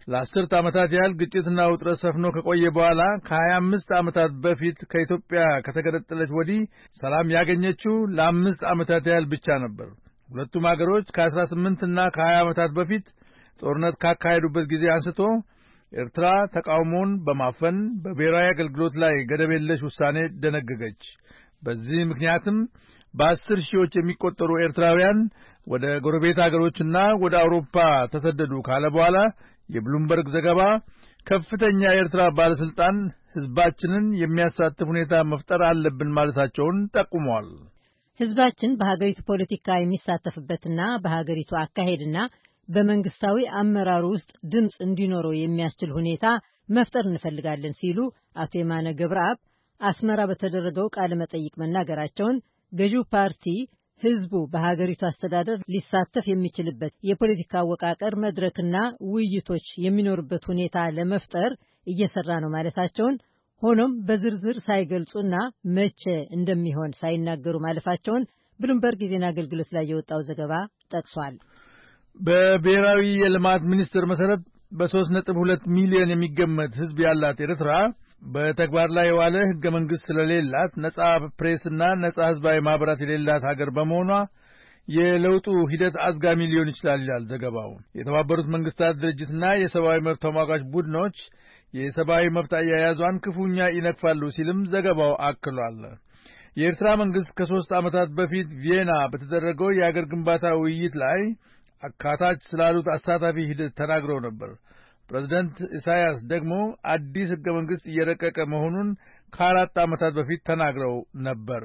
ለአስርት ዓመታት ያህል ግጭትና ውጥረት ሰፍኖ ከቆየ በኋላ ከ25 ዓመታት በፊት ከኢትዮጵያ ከተገነጠለች ወዲህ ሰላም ያገኘችው ለ5 ዓመታት ያህል ብቻ ነበር። ሁለቱም አገሮች ከ18 እና ከ20 ዓመታት በፊት ጦርነት ካካሄዱበት ጊዜ አንስቶ ኤርትራ ተቃውሞን በማፈን በብሔራዊ አገልግሎት ላይ ገደብ የለሽ ውሳኔ ደነገገች። በዚህ ምክንያትም በ10 ሺዎች የሚቆጠሩ ኤርትራውያን ወደ ጎረቤት አገሮችና ወደ አውሮፓ ተሰደዱ ካለ በኋላ የብሉምበርግ ዘገባ ከፍተኛ የኤርትራ ባለስልጣን ህዝባችንን የሚያሳትፍ ሁኔታ መፍጠር አለብን ማለታቸውን ጠቁመዋል። ህዝባችን በሀገሪቱ ፖለቲካ የሚሳተፍበትና በሀገሪቱ አካሄድና በመንግስታዊ አመራር ውስጥ ድምጽ እንዲኖረው የሚያስችል ሁኔታ መፍጠር እንፈልጋለን ሲሉ አቶ የማነ ገብረአብ አስመራ በተደረገው ቃለ መጠይቅ መናገራቸውን ገዢው ፓርቲ ህዝቡ በሀገሪቱ አስተዳደር ሊሳተፍ የሚችልበት የፖለቲካ አወቃቀር መድረክና ውይይቶች የሚኖርበት ሁኔታ ለመፍጠር እየሰራ ነው ማለታቸውን፣ ሆኖም በዝርዝር ሳይገልጹና መቼ እንደሚሆን ሳይናገሩ ማለፋቸውን ብሉምበርግ የዜና አገልግሎት ላይ የወጣው ዘገባ ጠቅሷል። በብሔራዊ የልማት ሚኒስቴር መሰረት በ3.2 ሚሊዮን የሚገመት ህዝብ ያላት ኤርትራ በተግባር ላይ የዋለ ህገ መንግስት ስለሌላት ነጻ ፕሬስና ነጻ ህዝባዊ ማህበራት የሌላት ሀገር በመሆኗ የለውጡ ሂደት አዝጋሚ ሊሆን ይችላል ይላል ዘገባው። የተባበሩት መንግስታት ድርጅትና የሰብአዊ መብት ተሟጋች ቡድኖች የሰብአዊ መብት አያያዟን ክፉኛ ይነቅፋሉ ሲልም ዘገባው አክሏል። የኤርትራ መንግስት ከ3 ዓመታት በፊት ቪየና በተደረገው የአገር ግንባታ ውይይት ላይ አካታች ስላሉት አሳታፊ ሂደት ተናግረው ነበር። ፕሬዝዳንት ኢሳያስ ደግሞ አዲስ ህገ መንግስት እየረቀቀ መሆኑን ከ4 ዓመታት በፊት ተናግረው ነበር።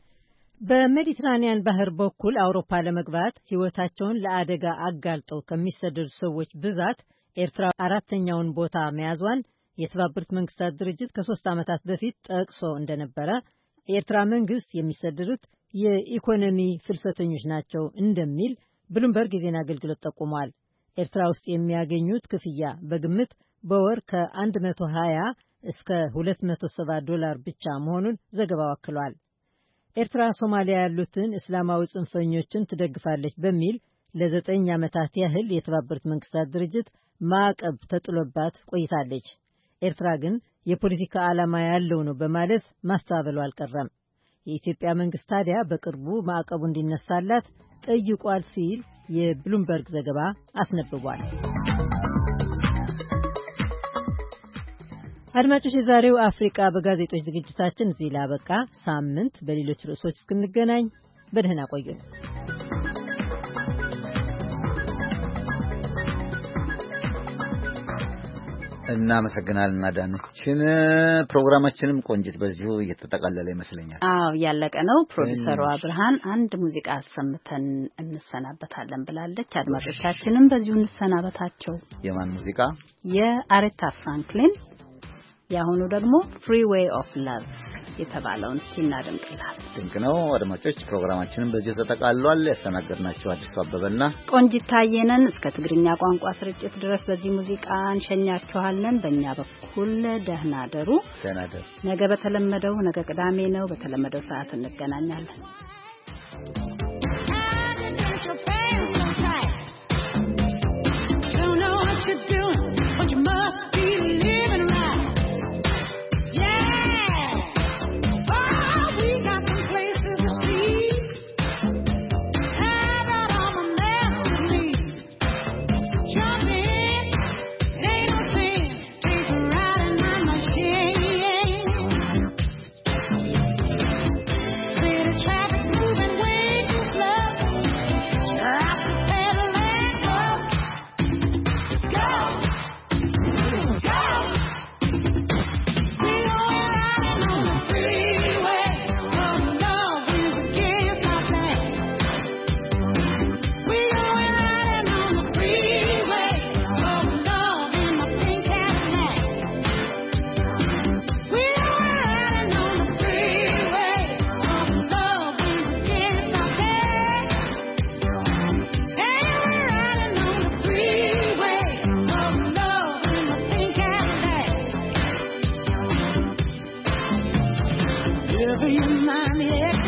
በሜዲትራኒያን ባህር በኩል አውሮፓ ለመግባት ህይወታቸውን ለአደጋ አጋልጠው ከሚሰደዱ ሰዎች ብዛት ኤርትራ 4ኛውን ቦታ መያዟን የተባበሩት መንግስታት ድርጅት ከ3 ዓመታት በፊት ጠቅሶ እንደነበረ የኤርትራ መንግስት የሚሰደዱት የኢኮኖሚ ፍልሰተኞች ናቸው እንደሚል ብሉምበርግ የዜና አገልግሎት ጠቁሟል። ኤርትራ ውስጥ የሚያገኙት ክፍያ በግምት በወር ከ120 እስከ $270 ብቻ መሆኑን ዘገባው አክሏል። ኤርትራ ሶማሊያ ያሉትን እስላማዊ ጽንፈኞችን ትደግፋለች በሚል ለ9 ዓመታት ያህል የተባበሩት መንግስታት ድርጅት ማዕቀብ ተጥሎባት ቆይታለች። ኤርትራ ግን የፖለቲካ ዓላማ ያለው ነው በማለት ማስተባበሉ አልቀረም። የኢትዮጵያ መንግስት ታዲያ በቅርቡ ማዕቀቡ እንዲነሳላት ጠይቋል ሲል የብሉምበርግ ዘገባ አስነብቧል። አድማጮች፣ የዛሬው አፍሪካ በጋዜጦች ዝግጅታችን እዚህ ላይ አበቃ። ሳምንት በሌሎች ርዕሶች እስክንገናኝ በደህና ቆዩን። እናመሰግናለን አዳነችን። ፕሮግራማችንም ቆንጅት በዚሁ እየተጠቃለለ ይመስለኛል። አዎ ያለቀ ነው። ፕሮዲሰሯ ብርሃን አንድ ሙዚቃ አሰምተን እንሰናበታለን ብላለች። አድማጮቻችንም በዚሁ እንሰናበታቸው። የማን ሙዚቃ? የአሬታ ፍራንክሊን። ያሁኑ ደግሞ ፍሪ ዌይ ኦፍ ላቭ የተባለውን እናደምጣለን። ድንቅ ነው። አድማጮች ፕሮግራማችንን በዚህ ተጠቃልሏል። ያስተናገድናችሁ አዲሱ አበበና ቆንጂት ታየነን። እስከ ትግርኛ ቋንቋ ስርጭት ድረስ በዚህ ሙዚቃ እንሸኛችኋለን። በእኛ በኩል ደህና ደሩ። ነገ በተለመደው ነገ ቅዳሜ ነው፣ በተለመደው ሰዓት እንገናኛለን። Your mind, yeah.